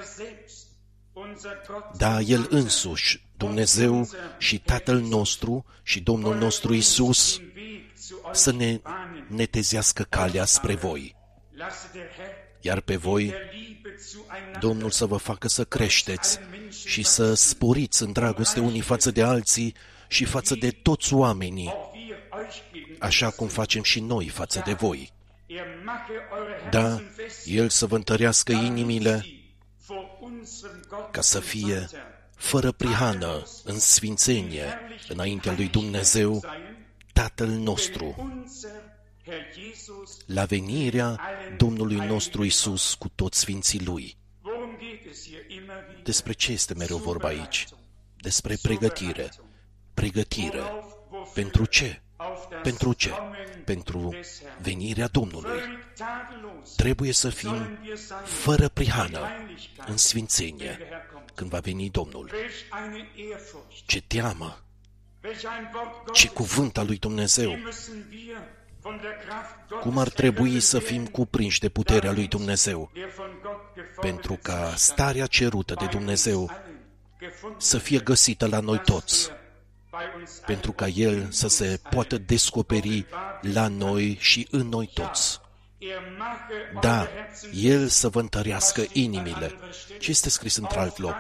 Da, El însuși, Dumnezeu și Tatăl nostru și Domnul nostru Iisus, să ne netezească calea spre voi. Iar pe voi, Domnul să vă facă să creșteți și să sporiți în dragoste unii față de alții și față de toți oamenii, așa cum facem și noi față de voi. Da, El să vă întărească inimile ca să fie fără prihană, în sfințenie, înaintea lui Dumnezeu, Tatăl nostru, la venirea Domnului nostru Iisus cu toți sfinții Lui. Despre ce este mereu vorba aici? Despre pregătire. Pregătire. Pentru ce? Pentru ce? Pentru venirea Domnului. Trebuie să fim fără prihană, în sfințenie, când va veni Domnul. Ce teamă! Ce cuvânt al lui Dumnezeu! Cum ar trebui să fim cuprinși de puterea lui Dumnezeu, pentru ca starea cerută de Dumnezeu să fie găsită la noi toți, pentru ca El să se poată descoperi la noi și în noi toți. Da, El să vă întărească inimile. Ce este scris într-alt loc?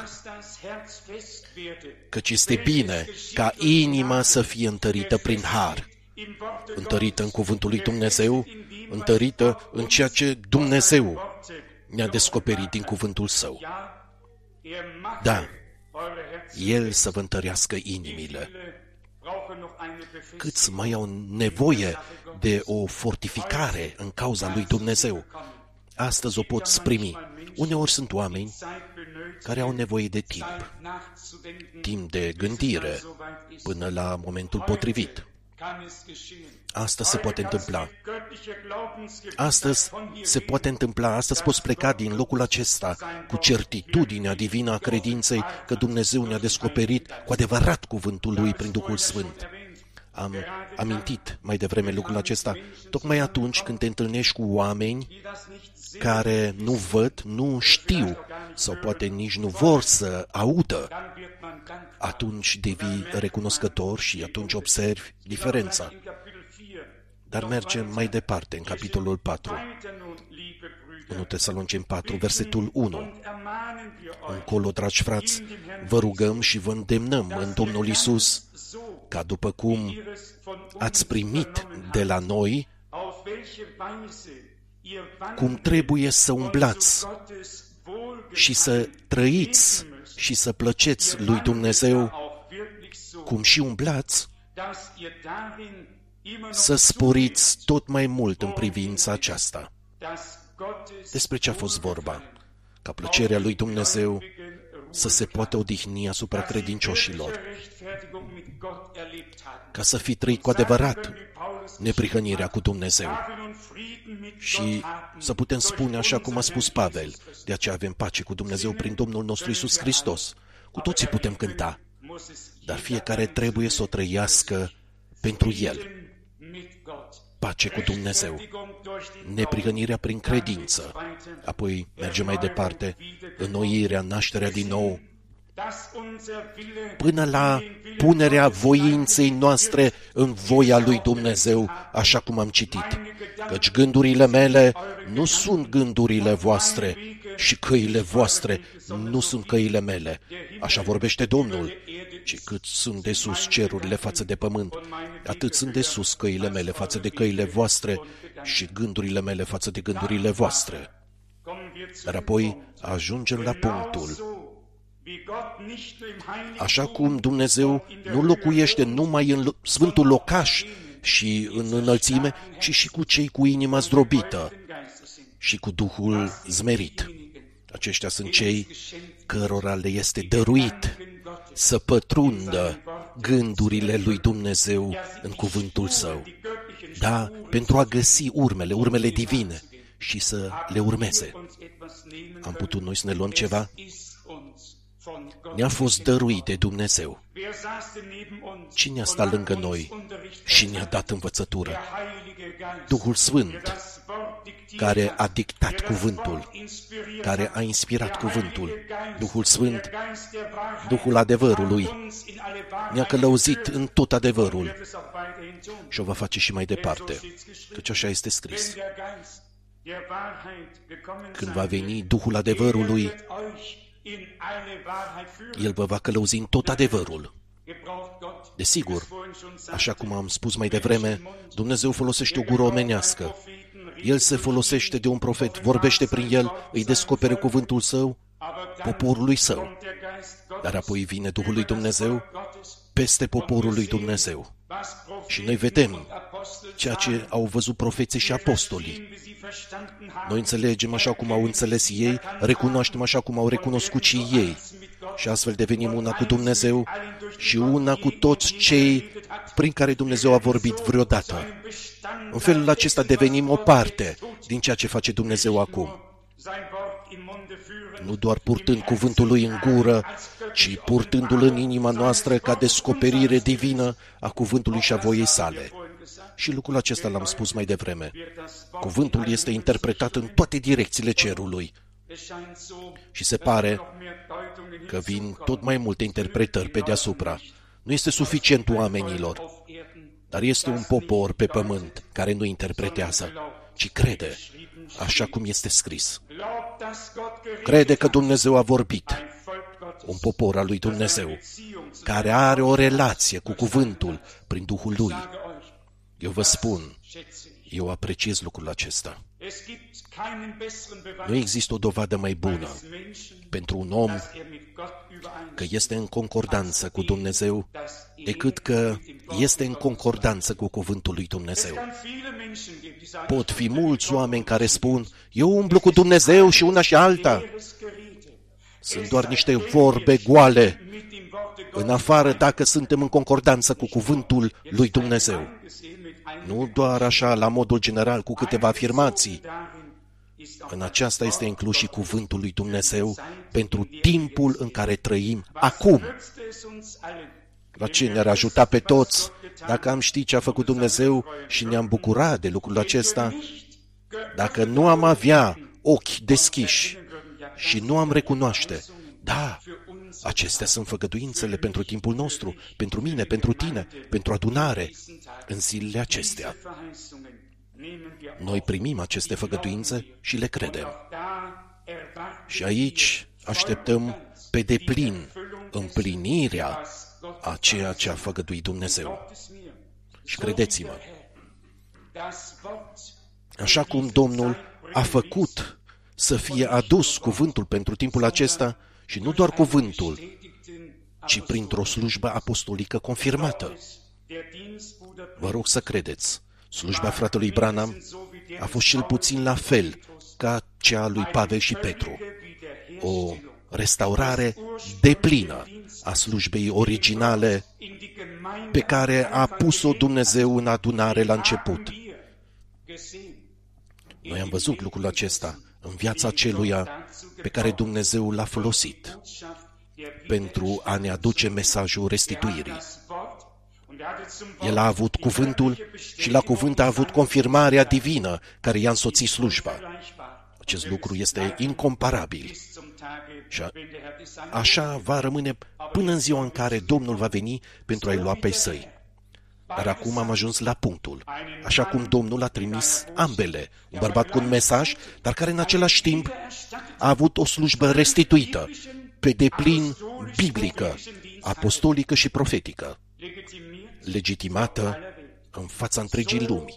Căci este bine ca inima să fie întărită prin har. Întărită în cuvântul lui Dumnezeu, întărită în ceea ce Dumnezeu ne-a descoperit din cuvântul Său. Da, El să vă întărească inimile. Câți mai au nevoie de o fortificare în cauza lui Dumnezeu? Astăzi o poți primi. Uneori sunt oameni care au nevoie de timp de gândire până la momentul potrivit. Astăzi se poate întâmpla. Astăzi se poate întâmpla. Astăzi poți pleca din locul acesta cu certitudinea divină a credinței că Dumnezeu ne-a descoperit cu adevărat cuvântul Lui prin Duhul Sfânt. Am amintit mai devreme lucrul acesta, tocmai atunci când te întâlnești cu oameni care nu văd, nu știu sau poate nici nu vor să audă, atunci devii recunoscător și atunci observi diferența. Dar mergem mai departe, în capitolul 4. 1 Tesaloniceni 4, versetul 1. Încolo, dragi frați, vă rugăm și vă îndemnăm în Domnul Iisus, ca după cum ați primit de la noi, cum trebuie să umblați și să trăiți și să plăceți lui Dumnezeu, cum și umblați, să sporiți tot mai mult în privința aceasta. Despre ce a fost vorba? Ca plăcerea lui Dumnezeu să se poată odihni asupra credincioșilor, ca să fi trăit cu adevărat neprihănirea cu Dumnezeu și să putem spune așa cum a spus Pavel, de aceea avem pace cu Dumnezeu prin Domnul nostru Iisus Hristos. Cu toții putem cânta, dar fiecare trebuie să o trăiască pentru El. Pace cu Dumnezeu, neprihănirea prin credință, apoi mergem mai departe, înnoirea, nașterea din nou, până la punerea voinței noastre în voia lui Dumnezeu, așa cum am citit. Căci gândurile mele nu sunt gândurile voastre și căile voastre nu sunt căile mele. Așa vorbește Domnul. Ci cât sunt de sus cerurile față de pământ, atât sunt de sus căile mele față de căile voastre și gândurile mele față de gândurile voastre. Dar apoi ajungem la punctul. Așa cum Dumnezeu nu locuiește numai în sfântul locaș și în înălțime, ci și cu cei cu inima zdrobită și cu Duhul zmerit. Aceștia sunt cei cărora le este dăruit să pătrundă gândurile lui Dumnezeu în cuvântul Său. Da, pentru a găsi urmele divine și să le urmeze. Am putut noi să ne luăm ceva? Ne-a fost dăruit de Dumnezeu. Cine a stat lângă noi și ne-a dat învățătură? Duhul Sfânt, care a dictat cuvântul, care a inspirat cuvântul. Duhul Sfânt, Duhul adevărului, ne-a călăuzit în tot adevărul și o va face și mai departe, căci așa este scris. Când va veni Duhul adevărului, El vă va călăuzi în tot adevărul. Desigur, așa cum am spus mai devreme, Dumnezeu folosește o gură omenească. El se folosește de un profet, vorbește prin el, îi descopere cuvântul Său, poporului Său. Dar apoi vine Duhul lui Dumnezeu peste poporul lui Dumnezeu. Și noi vedem ceea ce au văzut profeții și apostolii. Noi înțelegem așa cum au înțeles ei, recunoaștem așa cum au recunoscut și ei. Și astfel devenim una cu Dumnezeu și una cu toți cei prin care Dumnezeu a vorbit vreodată. În felul acesta devenim o parte din ceea ce face Dumnezeu acum. Nu doar purtând cuvântul Lui în gură, ci purtându-L în inima noastră ca descoperire divină a cuvântului și a voiei Sale. Și lucrul acesta l-am spus mai devreme. Cuvântul este interpretat în toate direcțiile cerului. Și se pare că vin tot mai multe interpretări pe deasupra. Nu este suficient oamenilor, dar este un popor pe pământ care nu interpretează, ci crede, așa cum este scris. Crede că Dumnezeu a vorbit. Un popor al lui Dumnezeu, care are o relație cu cuvântul prin Duhul Lui. Eu vă spun, eu apreciez lucrul acesta. Nu există o dovadă mai bună pentru un om că este în concordanță cu Dumnezeu decât că este în concordanță cu cuvântul lui Dumnezeu. Pot fi mulți oameni care spun, eu umblu cu Dumnezeu și una și alta. Sunt doar niște vorbe goale. în afară dacă suntem în concordanță cu cuvântul lui Dumnezeu. Nu doar așa, la modul general, cu câteva afirmații. În aceasta este inclus și cuvântul lui Dumnezeu pentru timpul în care trăim acum. La ce ne-ar ajuta pe toți dacă am ști ce a făcut Dumnezeu și ne-am bucurat de lucrul acesta? Dacă nu am avea ochi deschiși și nu am recunoaște, da, acestea sunt făgăduințele pentru timpul nostru, pentru mine, pentru tine, pentru adunare, în zilele acestea. Noi primim aceste făgăduințe și le credem. Și aici așteptăm pe deplin împlinirea a ceea ce a făgăduit Dumnezeu. Și credeți-mă, așa cum Domnul a făcut să fie adus cuvântul pentru timpul acesta, și nu doar cuvântul, ci printr-o slujbă apostolică confirmată. Vă rog să credeți, slujba fratelui Branham a fost cel puțin la fel ca cea a lui Pavel și Petru. O restaurare deplină a slujbei originale pe care a pus-o Dumnezeu în adunare la început. Noi am văzut lucrul acesta în viața celuia pe care Dumnezeu l-a folosit pentru a ne aduce mesajul restituirii. El a avut cuvântul și la cuvânt a avut confirmarea divină care i-a însoțit slujba. Acest lucru este incomparabil. Și așa va rămâne până în ziua în care Domnul va veni pentru a-i lua pe săi. Dar acum am ajuns la punctul. Așa cum Domnul a trimis ambele, un bărbat cu un mesaj, dar care în același timp a avut o slujbă restituită, pe deplin biblică, apostolică și profetică, legitimată în fața întregii lumi.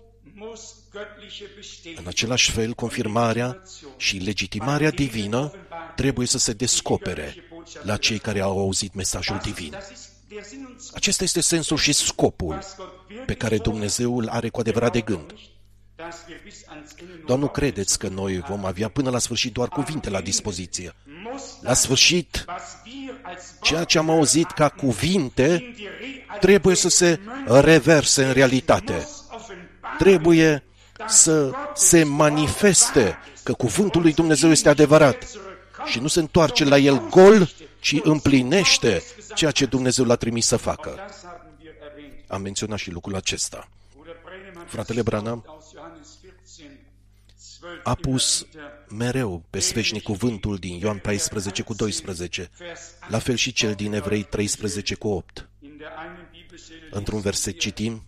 În același fel, confirmarea și legitimarea divină trebuie să se descopere la cei care au auzit mesajul divin. Acesta este sensul și scopul pe care Dumnezeu îl are cu adevărat de gând. Doar nu credeți că noi vom avea până la sfârșit doar cuvinte la dispoziție. La sfârșit, ceea ce am auzit ca cuvinte trebuie să se reverse în realitate. Trebuie să se manifeste că cuvântul lui Dumnezeu este adevărat și nu se întoarce la el gol, ci împlinește ceea ce Dumnezeu l-a trimis să facă. Am menționat și lucrul acesta. Fratele Branham a pus mereu pe sfeșnic cuvântul din Ioan 14:12, la fel și cel din Evrei 13:8. Într-un verset citim: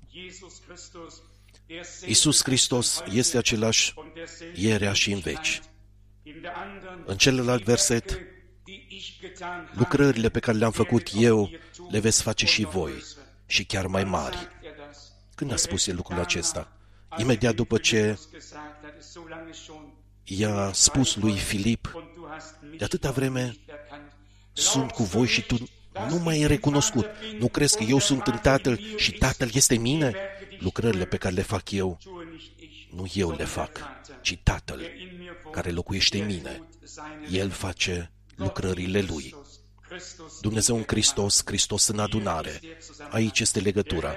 Iisus Hristos este același ierea și în veci. În celălalt verset: lucrările pe care le-am făcut eu le veți face și voi, și chiar mai mari. Când a spus el lucrul acesta? Imediat după ce i-a spus lui Filip: de atâta vreme sunt cu voi și tu nu m-ai recunoscut. Nu crezi că eu sunt în Tatăl și Tatăl este în mine? Lucrările pe care le fac eu, nu eu le fac, ci Tatăl care locuiește în mine. El face lucrările Lui. Dumnezeu în Hristos, Hristos în adunare. Aici este legătura.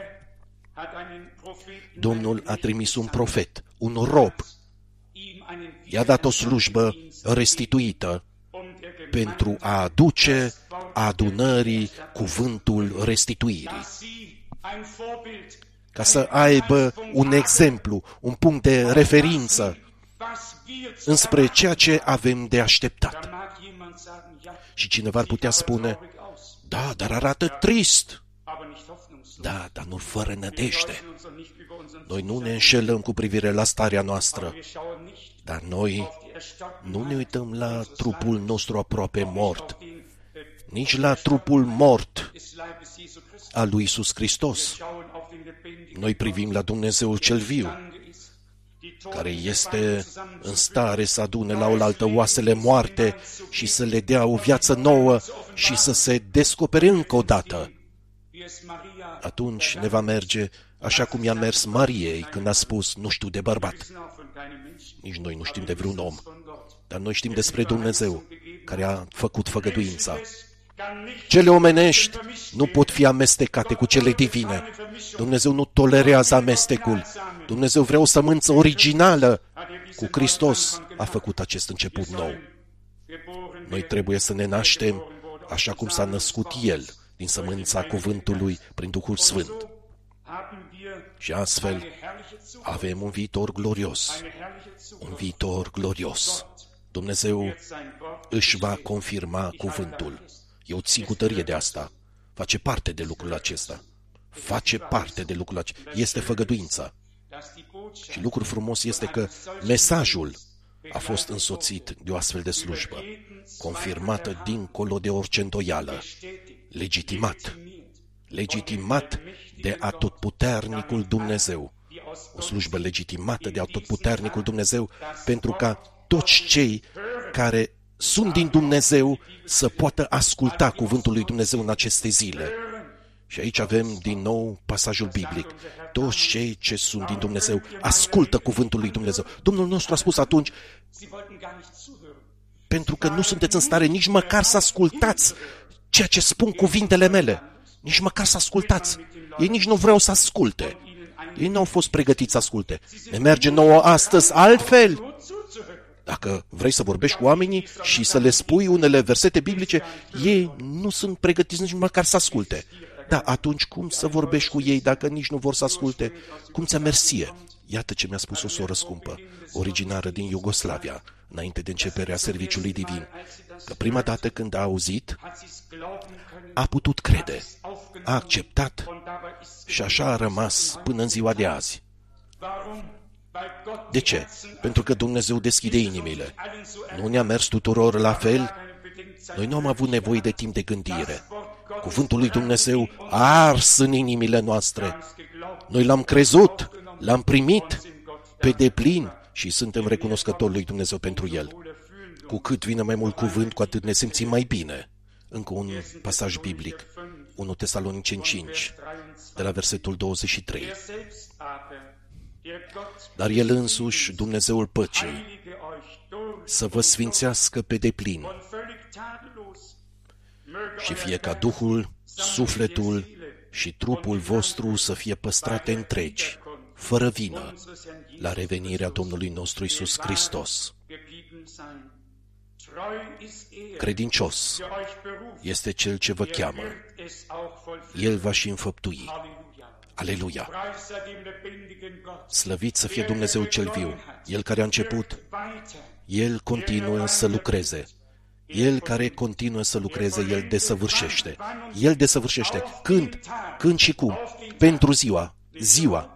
Domnul a trimis un profet, un rob. I-a dat o slujbă restituită pentru a aduce adunării cuvântul restituirii. Ca să aibă un exemplu, un punct de referință înspre ceea ce avem de așteptat. Și cineva ar putea spune: da, dar arată trist. Da, dar nu fără nădejde. Noi nu ne înșelăm cu privire la starea noastră, dar noi nu ne uităm la trupul nostru aproape mort, nici la trupul mort al lui Iisus Hristos. Noi privim la Dumnezeul cel viu, care este în stare să adune la oaltă oasele moarte și să le dea o viață nouă și să se descopere încă o dată. Atunci ne va merge așa cum i-a mers Mariei când a spus: nu știu de bărbat. Nici noi nu știm de vreun om, dar noi știm despre Dumnezeu care a făcut făgăduința. Cele omenești nu pot fi amestecate cu cele divine. Dumnezeu nu tolerează amestecul. Dumnezeu vrea o sămânță originală. Cu Hristos a făcut acest început nou. Noi trebuie să ne naștem așa cum s-a născut El, din sămânța cuvântului prin Duhul Sfânt. Și astfel avem un viitor glorios. Un viitor glorios. Dumnezeu își va confirma cuvântul. Eu țin cu tărie de asta. Face parte de lucrul acesta. Face parte de lucrul acesta. Este făgăduința. Și lucrul frumos este că mesajul a fost însoțit de o astfel de slujbă, confirmată dincolo de orice îndoială, legitimat de atotputernicul Dumnezeu. O slujbă legitimată de atotputernicul Dumnezeu, pentru ca toți cei care sunt din Dumnezeu să poată asculta cuvântul lui Dumnezeu în aceste zile. Și aici avem din nou pasajul biblic. Toți cei ce sunt din Dumnezeu ascultă cuvântul lui Dumnezeu. Domnul nostru a spus atunci, pentru că nu sunteți în stare nici măcar să ascultați ceea ce spun cuvintele mele. Nici măcar să ascultați. Ei nici nu vreau să asculte. Ei nu au fost pregătiți să asculte. Ne merge nouă astăzi altfel. Dacă vrei să vorbești cu oamenii și să le spui unele versete biblice, ei nu sunt pregătiți nici măcar să asculte. Da, atunci cum să vorbești cu ei dacă nici nu vor să asculte? Cum ți-a mers ție? Iată ce mi-a spus o soră scumpă, originară din Iugoslavia, înainte de începerea serviciului divin, că prima dată când a auzit, a putut crede, a acceptat și așa a rămas până în ziua de azi. De ce? Pentru că Dumnezeu deschide inimile. Nu ne-a mers tuturor la fel? Noi nu am avut nevoie de timp de gândire. Cuvântul lui Dumnezeu a ars în inimile noastre. Noi l-am crezut, l-am primit pe deplin și suntem recunoscători lui Dumnezeu pentru el. Cu cât vine mai mult cuvânt, cu atât ne simțim mai bine. Încă un pasaj biblic, 1 Tesaloniceni 5, de la versetul 23. Dar El însuși, Dumnezeul păcii, să vă sfințească pe deplin și fie ca Duhul, sufletul și trupul vostru să fie păstrate întregi, fără vină, la revenirea Domnului nostru Iisus Hristos. Credincios este Cel ce vă cheamă. El va și înfăptui. Aleluia! Slăvit să fie Dumnezeu cel viu, El care a început, El continuă să lucreze. El care continuă să lucreze, El desăvârșește. El desăvârșește. Când? Când și cum? Pentru ziua. Ziua.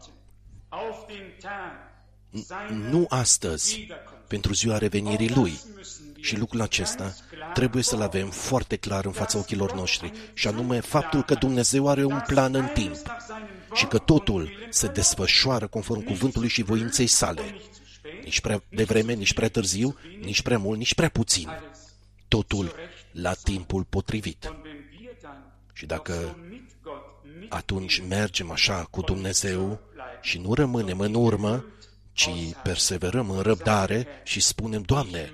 Nu astăzi. Pentru ziua revenirii Lui. Și lucrul acesta trebuie să-l avem foarte clar în fața ochilor noștri, și anume faptul că Dumnezeu are un plan în timp și că totul se desfășoară conform cuvântului și voinței sale. Nici prea devreme, nici prea târziu, nici prea mult, nici prea puțin. Totul la timpul potrivit. Și dacă atunci mergem așa cu Dumnezeu și nu rămânem în urmă, ci perseverăm în răbdare și spunem, Doamne,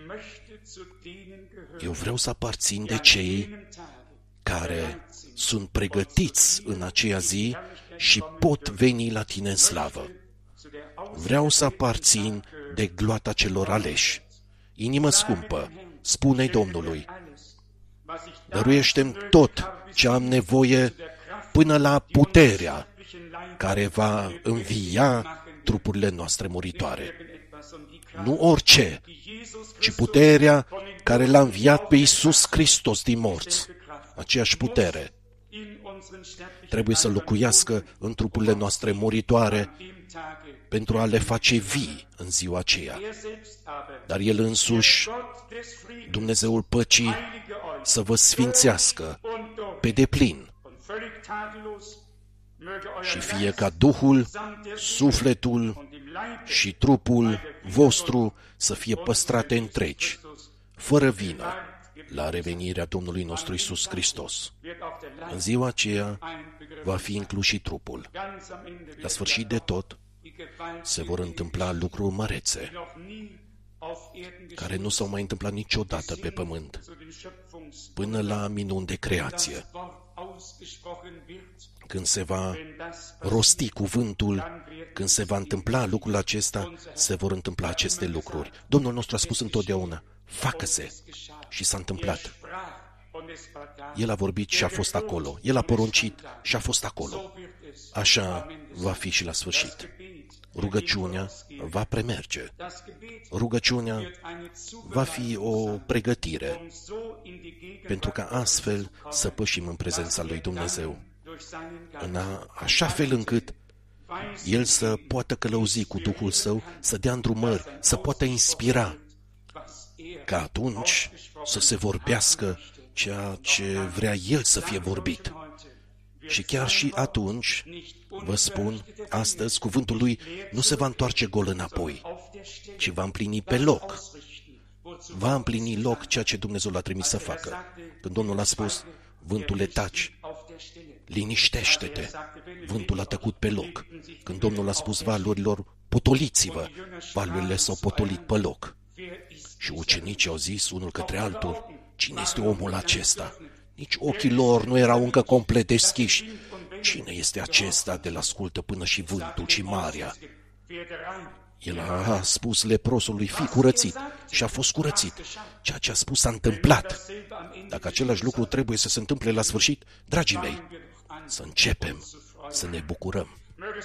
eu vreau să aparțin de cei care sunt pregătiți în aceea zi și pot veni la Tine în slavă. Vreau să aparțin de gloata celor aleși. Inimă scumpă, spune Domnului, dăruiește-mi tot ce am nevoie până la puterea care va învia trupurile noastre muritoare. Nu orice, ci puterea care l-a înviat pe Iisus Hristos din morți. Aceeași putere trebuie să locuiască în trupurile noastre muritoare pentru a le face vii în ziua aceea. Dar El însuși, Dumnezeul păcii, să vă sfințească pe deplin și fie ca Duhul, sufletul și trupul vostru să fie păstrate întregi, fără vină, la revenirea Domnului nostru Iisus Hristos. În ziua aceea va fi inclus și trupul. La sfârșit de tot, se vor întâmpla lucruri mărețe, care nu s-au mai întâmplat niciodată pe pământ, până la minuni de creație. Când se va rosti cuvântul, când se va întâmpla lucrul acesta, se vor întâmpla aceste lucruri. Domnul nostru a spus întotdeauna, facă-se, și s-a întâmplat. El a vorbit și a fost acolo. El a poruncit și a fost acolo. Așa va fi și la sfârșit. Rugăciunea va premerge. Rugăciunea va fi o pregătire pentru ca astfel să pășim în prezența lui Dumnezeu, în așa fel încât El să poată călăuzi cu Duhul Său, să dea îndrumări, să poată inspira, ca atunci să se vorbească ceea ce vrea El să fie vorbit. Și chiar și atunci, vă spun, astăzi, cuvântul Lui nu se va întoarce gol înapoi, ci va împlini pe loc. Va împlini loc ceea ce Dumnezeu l-a trimis să facă. Când Domnul a spus, vântule taci, liniștește-te, vântul a tăcut pe loc. Când Domnul a spus valurilor, potoliți-vă, valurile s-au potolit pe loc. Și ucenicii au zis unul către altul, cine este omul acesta? Nici ochii lor nu erau încă complet deschiși. Cine este acesta de-l ascultă până și vântul și marea? El a spus leprosului, fii curățit, și a fost curățit. Ceea ce a spus s-a întâmplat. Dacă același lucru trebuie să se întâmple la sfârșit, dragii mei, să începem să ne bucurăm.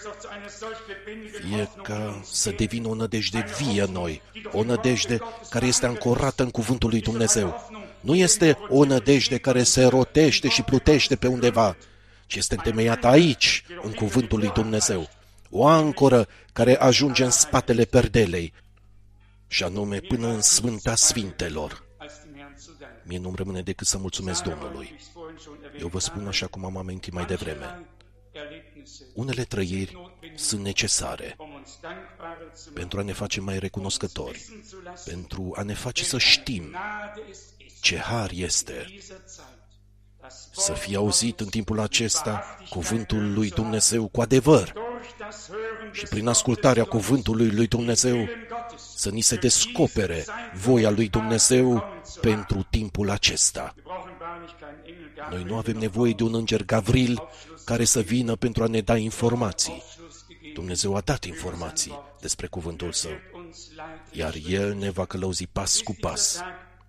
Fie ca să devină o nădejde vie în noi, o nădejde care este ancorată în cuvântul lui Dumnezeu. Nu este o nădejde care se rotește și plutește pe undeva, ci este întemeiată aici, în cuvântul lui Dumnezeu. O ancoră care ajunge în spatele perdelei, și anume până în Sfânta Sfintelor. Mie nu-mi rămâne decât să mulțumesc Domnului. Eu vă spun așa cum am amintit mai devreme. Unele trăiri sunt necesare pentru a ne face mai recunoscători, pentru a ne face să știm ce har este să fie auzit în timpul acesta cuvântul lui Dumnezeu cu adevăr și prin ascultarea cuvântului lui Dumnezeu să ni se descopere voia lui Dumnezeu pentru timpul acesta. Noi nu avem nevoie de un înger Gavril care să vină pentru a ne da informații. Dumnezeu a dat informații despre cuvântul Său, iar El ne va călăuzi pas cu pas,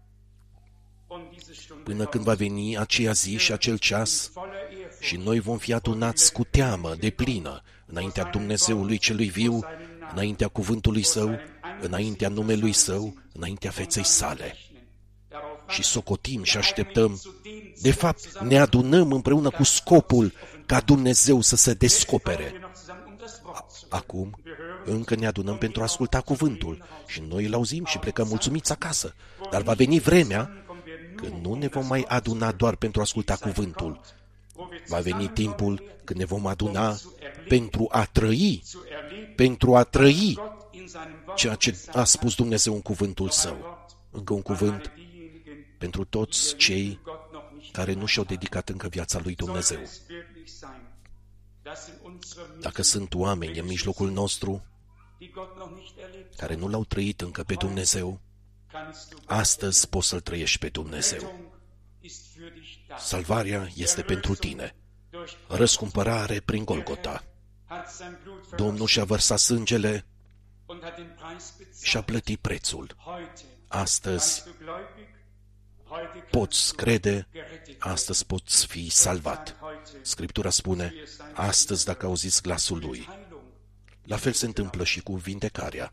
până când va veni aceea zi și acel ceas și noi vom fi adunați cu teamă deplină înaintea Dumnezeului celui viu, înaintea cuvântului Său, înaintea numelui Său, înaintea feței Sale. Și socotim și așteptăm, de fapt ne adunăm împreună cu scopul ca Dumnezeu să se descopere. Acum încă ne adunăm pentru a asculta cuvântul și noi îl auzim și plecăm mulțumiți acasă. Dar va veni vremea când nu ne vom mai aduna doar pentru a asculta cuvântul. Va veni timpul când ne vom aduna pentru a trăi ceea ce a spus Dumnezeu în cuvântul Său. Încă un cuvânt pentru toți cei care nu și-au dedicat încă viața lui Dumnezeu. Dacă sunt oameni în mijlocul nostru care nu l-au trăit încă pe Dumnezeu, astăzi poți să-L trăiești pe Dumnezeu. Salvarea este pentru tine. Răscumpărare prin Golgota. Domnul și-a vărsat sângele și a plătit prețul. Astăzi poți crede, astăzi poți fi salvat. Scriptura spune, astăzi dacă auziți glasul Lui. La fel se întâmplă și cu vindecarea.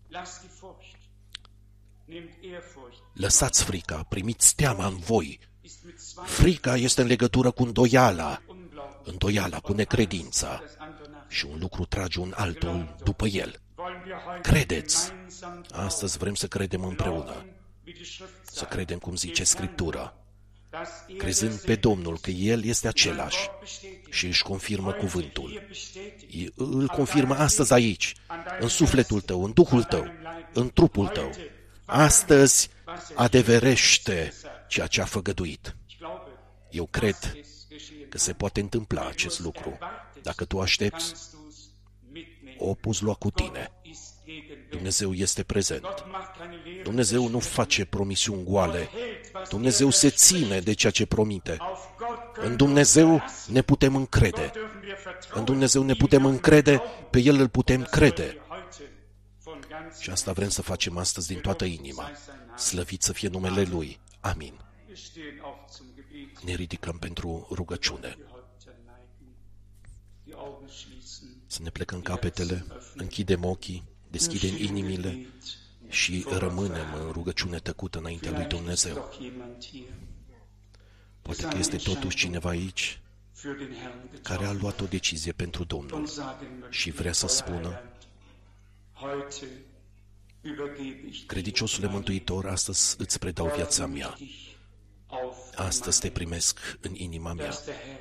Lăsați frica, primiți teama în voi. Frica este în legătură cu îndoiala cu necredința și un lucru trage un altul după el. Credeți! Astăzi vrem să credem împreună. Să credem cum zice Scriptura. Crezând pe Domnul că El este același și își confirmă cuvântul. Îl confirmă astăzi aici, în sufletul tău, în Duhul tău, în trupul tău. Astăzi adeverește ceea ce a făgăduit. Eu cred că se poate întâmpla acest lucru. Dacă tu aștepți, o poți lua cu tine. Dumnezeu este prezent. Dumnezeu nu face promisiuni goale. Dumnezeu se ține de ceea ce promite. În Dumnezeu ne putem încrede. În Dumnezeu ne putem încrede, pe El îl putem crede. Și asta vrem să facem astăzi din toată inima. Slăvit să fie numele Lui. Amin. Ne ridicăm pentru rugăciune. Să ne plecăm capetele, închidem ochii, deschidem inimile și rămânem în rugăciune tăcută înaintea lui Dumnezeu. Poate că este totuși cineva aici care a luat o decizie pentru Domnul și vrea să spună: credinciosule Mântuitor, astăzi îți predau viața mea. Astăzi te primesc în inima mea.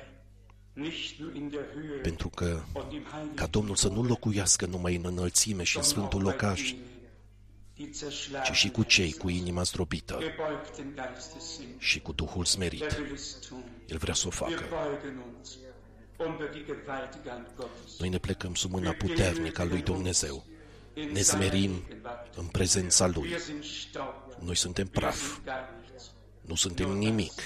Pentru că, ca Domnul să nu locuiască numai în înălțime și în sfântul locaș, ci și cu cei cu inima zdrobită și cu Duhul smerit. El vrea să o facă. Noi ne plecăm sub mâna puternică a lui Dumnezeu. Ne smerim în prezența Lui. Noi suntem praf. Nu suntem nimic,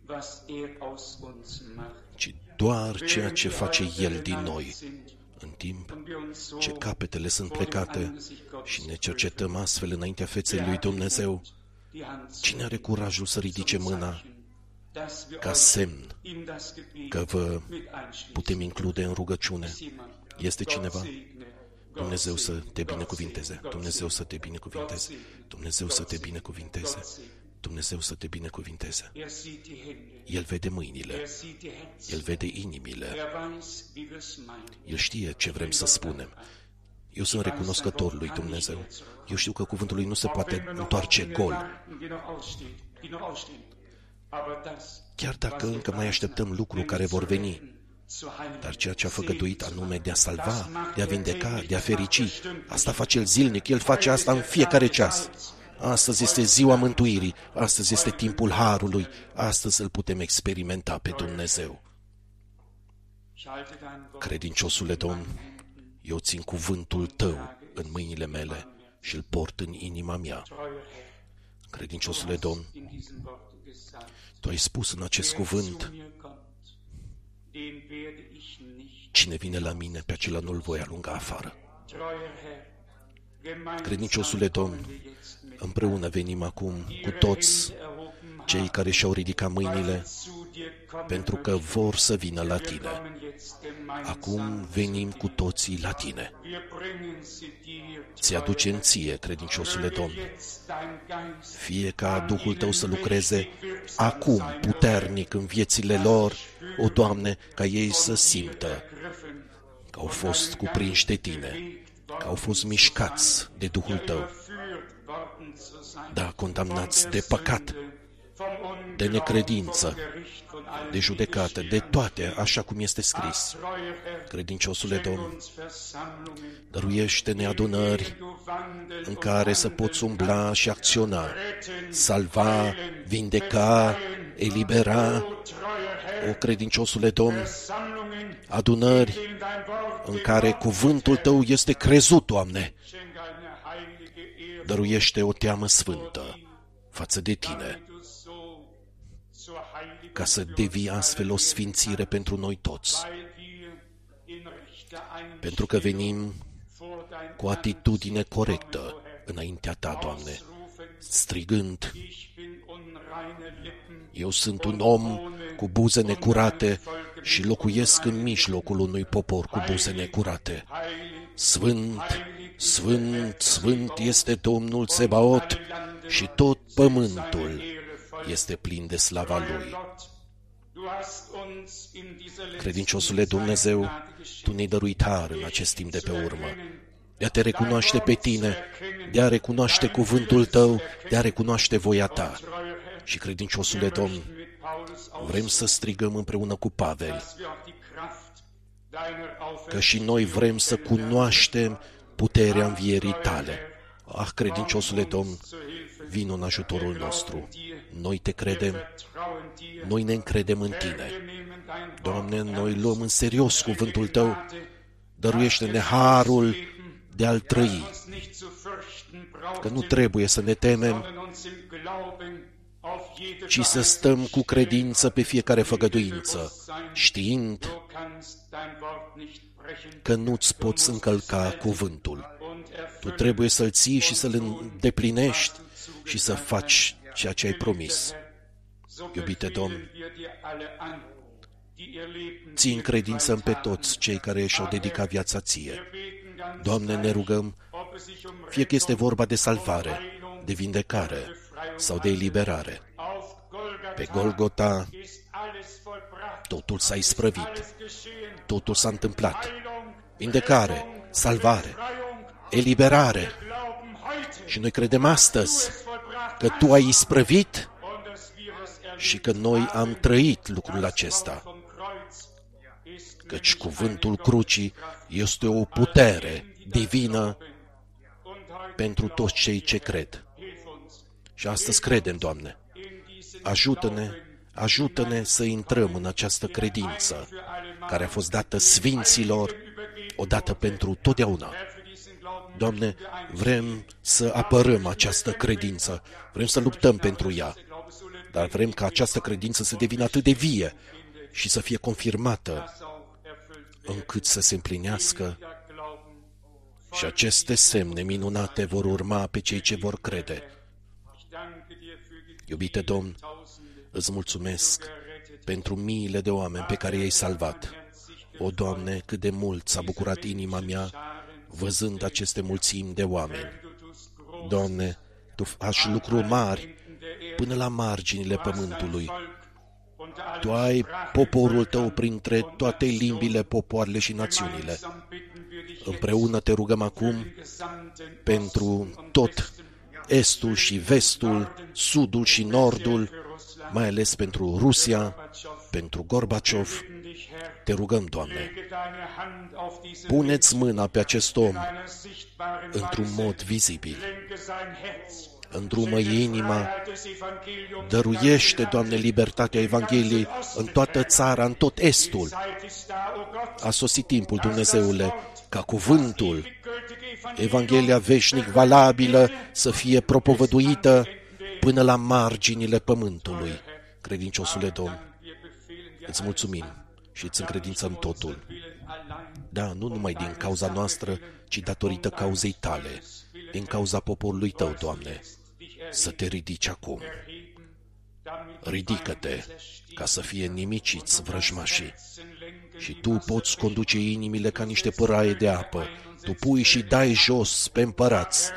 ci doar ceea ce face El din noi. În timp ce capetele sunt plecate și ne cercetăm astfel înaintea feței lui Dumnezeu, cine are curajul să ridice mâna ca semn că vă putem include în rugăciune? Este cineva? Dumnezeu să te binecuvinteze. Dumnezeu să te binecuvinteze. Dumnezeu să te binecuvinteze. Dumnezeu să te binecuvinteze. El vede mâinile. El vede inimile. El știe ce vrem să spunem. Eu sunt recunoscător lui Dumnezeu. Eu știu că cuvântul lui nu se poate întoarce gol. Chiar dacă încă mai așteptăm lucruri care vor veni, dar ceea ce a făgăduit anume de a salva, de a vindeca, de a ferici, asta face El zilnic. El face asta în fiecare ceas. Astăzi este ziua mântuirii, astăzi este timpul harului, astăzi îl putem experimenta pe Dumnezeu. Credinciosule Domn, eu țin cuvântul Tău în mâinile mele și îl port în inima mea. Credinciosule Domn, Tu ai spus în acest cuvânt: cine vine la mine, pe acela nu-l voi alunga afară. Credinciosule Domn, împreună venim acum cu toți cei care și-au ridicat mâinile pentru că vor să vină la Tine. Acum venim cu toții la Tine. Ți-aducem Ție, credinciosule Domn. Fie ca Duhul Tău să lucreze acum puternic în viețile lor, o Doamne, ca ei să simtă că au fost cuprinși de Tine, că au fost mișcați de Duhul Tău, da, condamnați de păcat, de necredință, de judecată, de toate, așa cum este scris. Credinciosule Domn, dăruiește-ne adunări în care să poți umbla și acționa, salva, vindeca, elibera. O, credinciosule Domn, adunări în care cuvântul Tău este crezut, Doamne. Dăruiește o teamă sfântă față de Tine, ca să devii astfel o sfințire pentru noi toți. Pentru că venim cu o atitudine corectă înaintea Ta, Doamne, strigând: eu sunt un om cu buze necurate și locuiesc în mijlocul unui popor cu buze necurate. Sfânt, sfânt, sfânt este Domnul Tsebaot și tot pământul este plin de slava Lui. Credinciosule Dumnezeu, Tu ne-ai dăruit har în acest timp de pe urmă, de a Te recunoaște pe Tine, de a recunoaște cuvântul Tău, de a recunoaște voia Ta. Și, credinciosule Domn, vrem să strigăm împreună cu Pavel că și noi vrem să cunoaștem puterea învierii Tale. Ah, credinciosule Domn, vino în ajutorul nostru. Noi Te credem, noi ne încredem în Tine. Doamne, noi luăm în serios cuvântul Tău, Dăruiește-ne harul de a-l trăi, că nu trebuie să ne temem, ci să stăm cu credință pe fiecare făgăduință, știind că nu-ți poți încălca cuvântul. Tu trebuie să-l ții și să-l îndeplinești și să faci ceea ce ai promis. Iubite Domn, ții în credință pe toți cei care și-au dedicat viața Ție. Doamne, ne rugăm, fie că este vorba de salvare, de vindecare sau de eliberare. Pe Golgota totul s-a isprăvit, totul s-a întâmplat. Vindecare, salvare, eliberare. Și noi credem astăzi că Tu ai isprăvit și că noi am trăit lucrul acesta. Căci cuvântul crucii este o putere divină pentru toți cei ce cred. Și astăzi credem, Doamne. Ajută-ne să intrăm în această credință care a fost dată sfinților odată pentru totdeauna. Doamne, vrem să apărăm această credință, vrem să luptăm pentru ea, dar vrem ca această credință să devină atât de vie și să fie confirmată încât să se împlinească și aceste semne minunate vor urma pe cei ce vor crede. Iubite Domn, îți mulțumesc pentru miile de oameni pe care i-ai salvat. O, Doamne, cât de mult s-a bucurat inima mea văzând aceste mulțimi de oameni. Doamne, Tu faci lucruri mari până la marginile pământului. Tu ai poporul Tău printre toate limbile, popoarele și națiunile. Împreună te rugăm acum pentru tot estul și vestul, sudul și nordul, mai ales pentru Rusia, pentru Gorbaciov. Te rugăm, Doamne, pune-ți mâna pe acest om într-un mod vizibil. Îndrumă inima, dăruiește, Doamne, libertatea Evangheliei în toată țara, în tot estul. A sosit timpul, Dumnezeule, ca cuvântul, Evanghelia veșnic valabilă, să fie propovăduită până la marginile pământului. Credinciosule Domn, îți mulțumim și îți încredințăm totul. Da, nu numai din cauza noastră, ci datorită cauzei Tale, din cauza poporului Tău, Doamne, să Te ridici acum. Ridică-te ca să fie nimiciți vrăjmașii. Și Tu poți conduce inimile ca niște păraie de apă. Tu pui și dai jos pe împărați.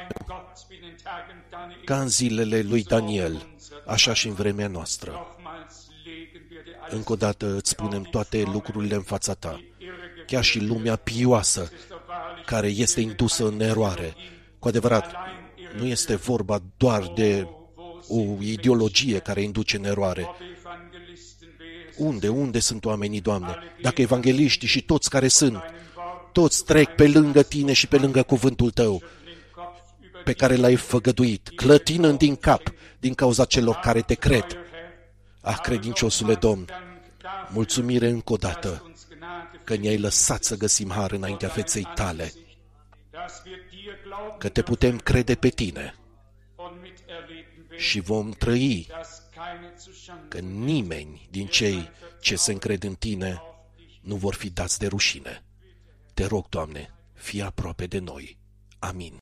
Ca în zilele lui Daniel, așa și în vremea noastră. Încă o dată îți spunem toate lucrurile în fața Ta. Chiar și lumea pioasă, care este indusă în eroare. Cu adevărat, nu este vorba doar de o ideologie care induce în eroare. Unde sunt oamenii, Doamne? Dacă evangeliștii și toți care sunt, toți trec pe lângă Tine și pe lângă cuvântul Tău, pe care L-ai făgăduit, clătinând din cap din cauza celor care Te cred. Ah, credinciosule Domn, mulțumire încă o dată că ne-ai lăsat să găsim har înaintea feței Tale, că Te putem crede pe Tine și vom trăi că nimeni din cei ce se încred în Tine nu vor fi dați de rușine. Te rog, Doamne, fii aproape de noi. Amin.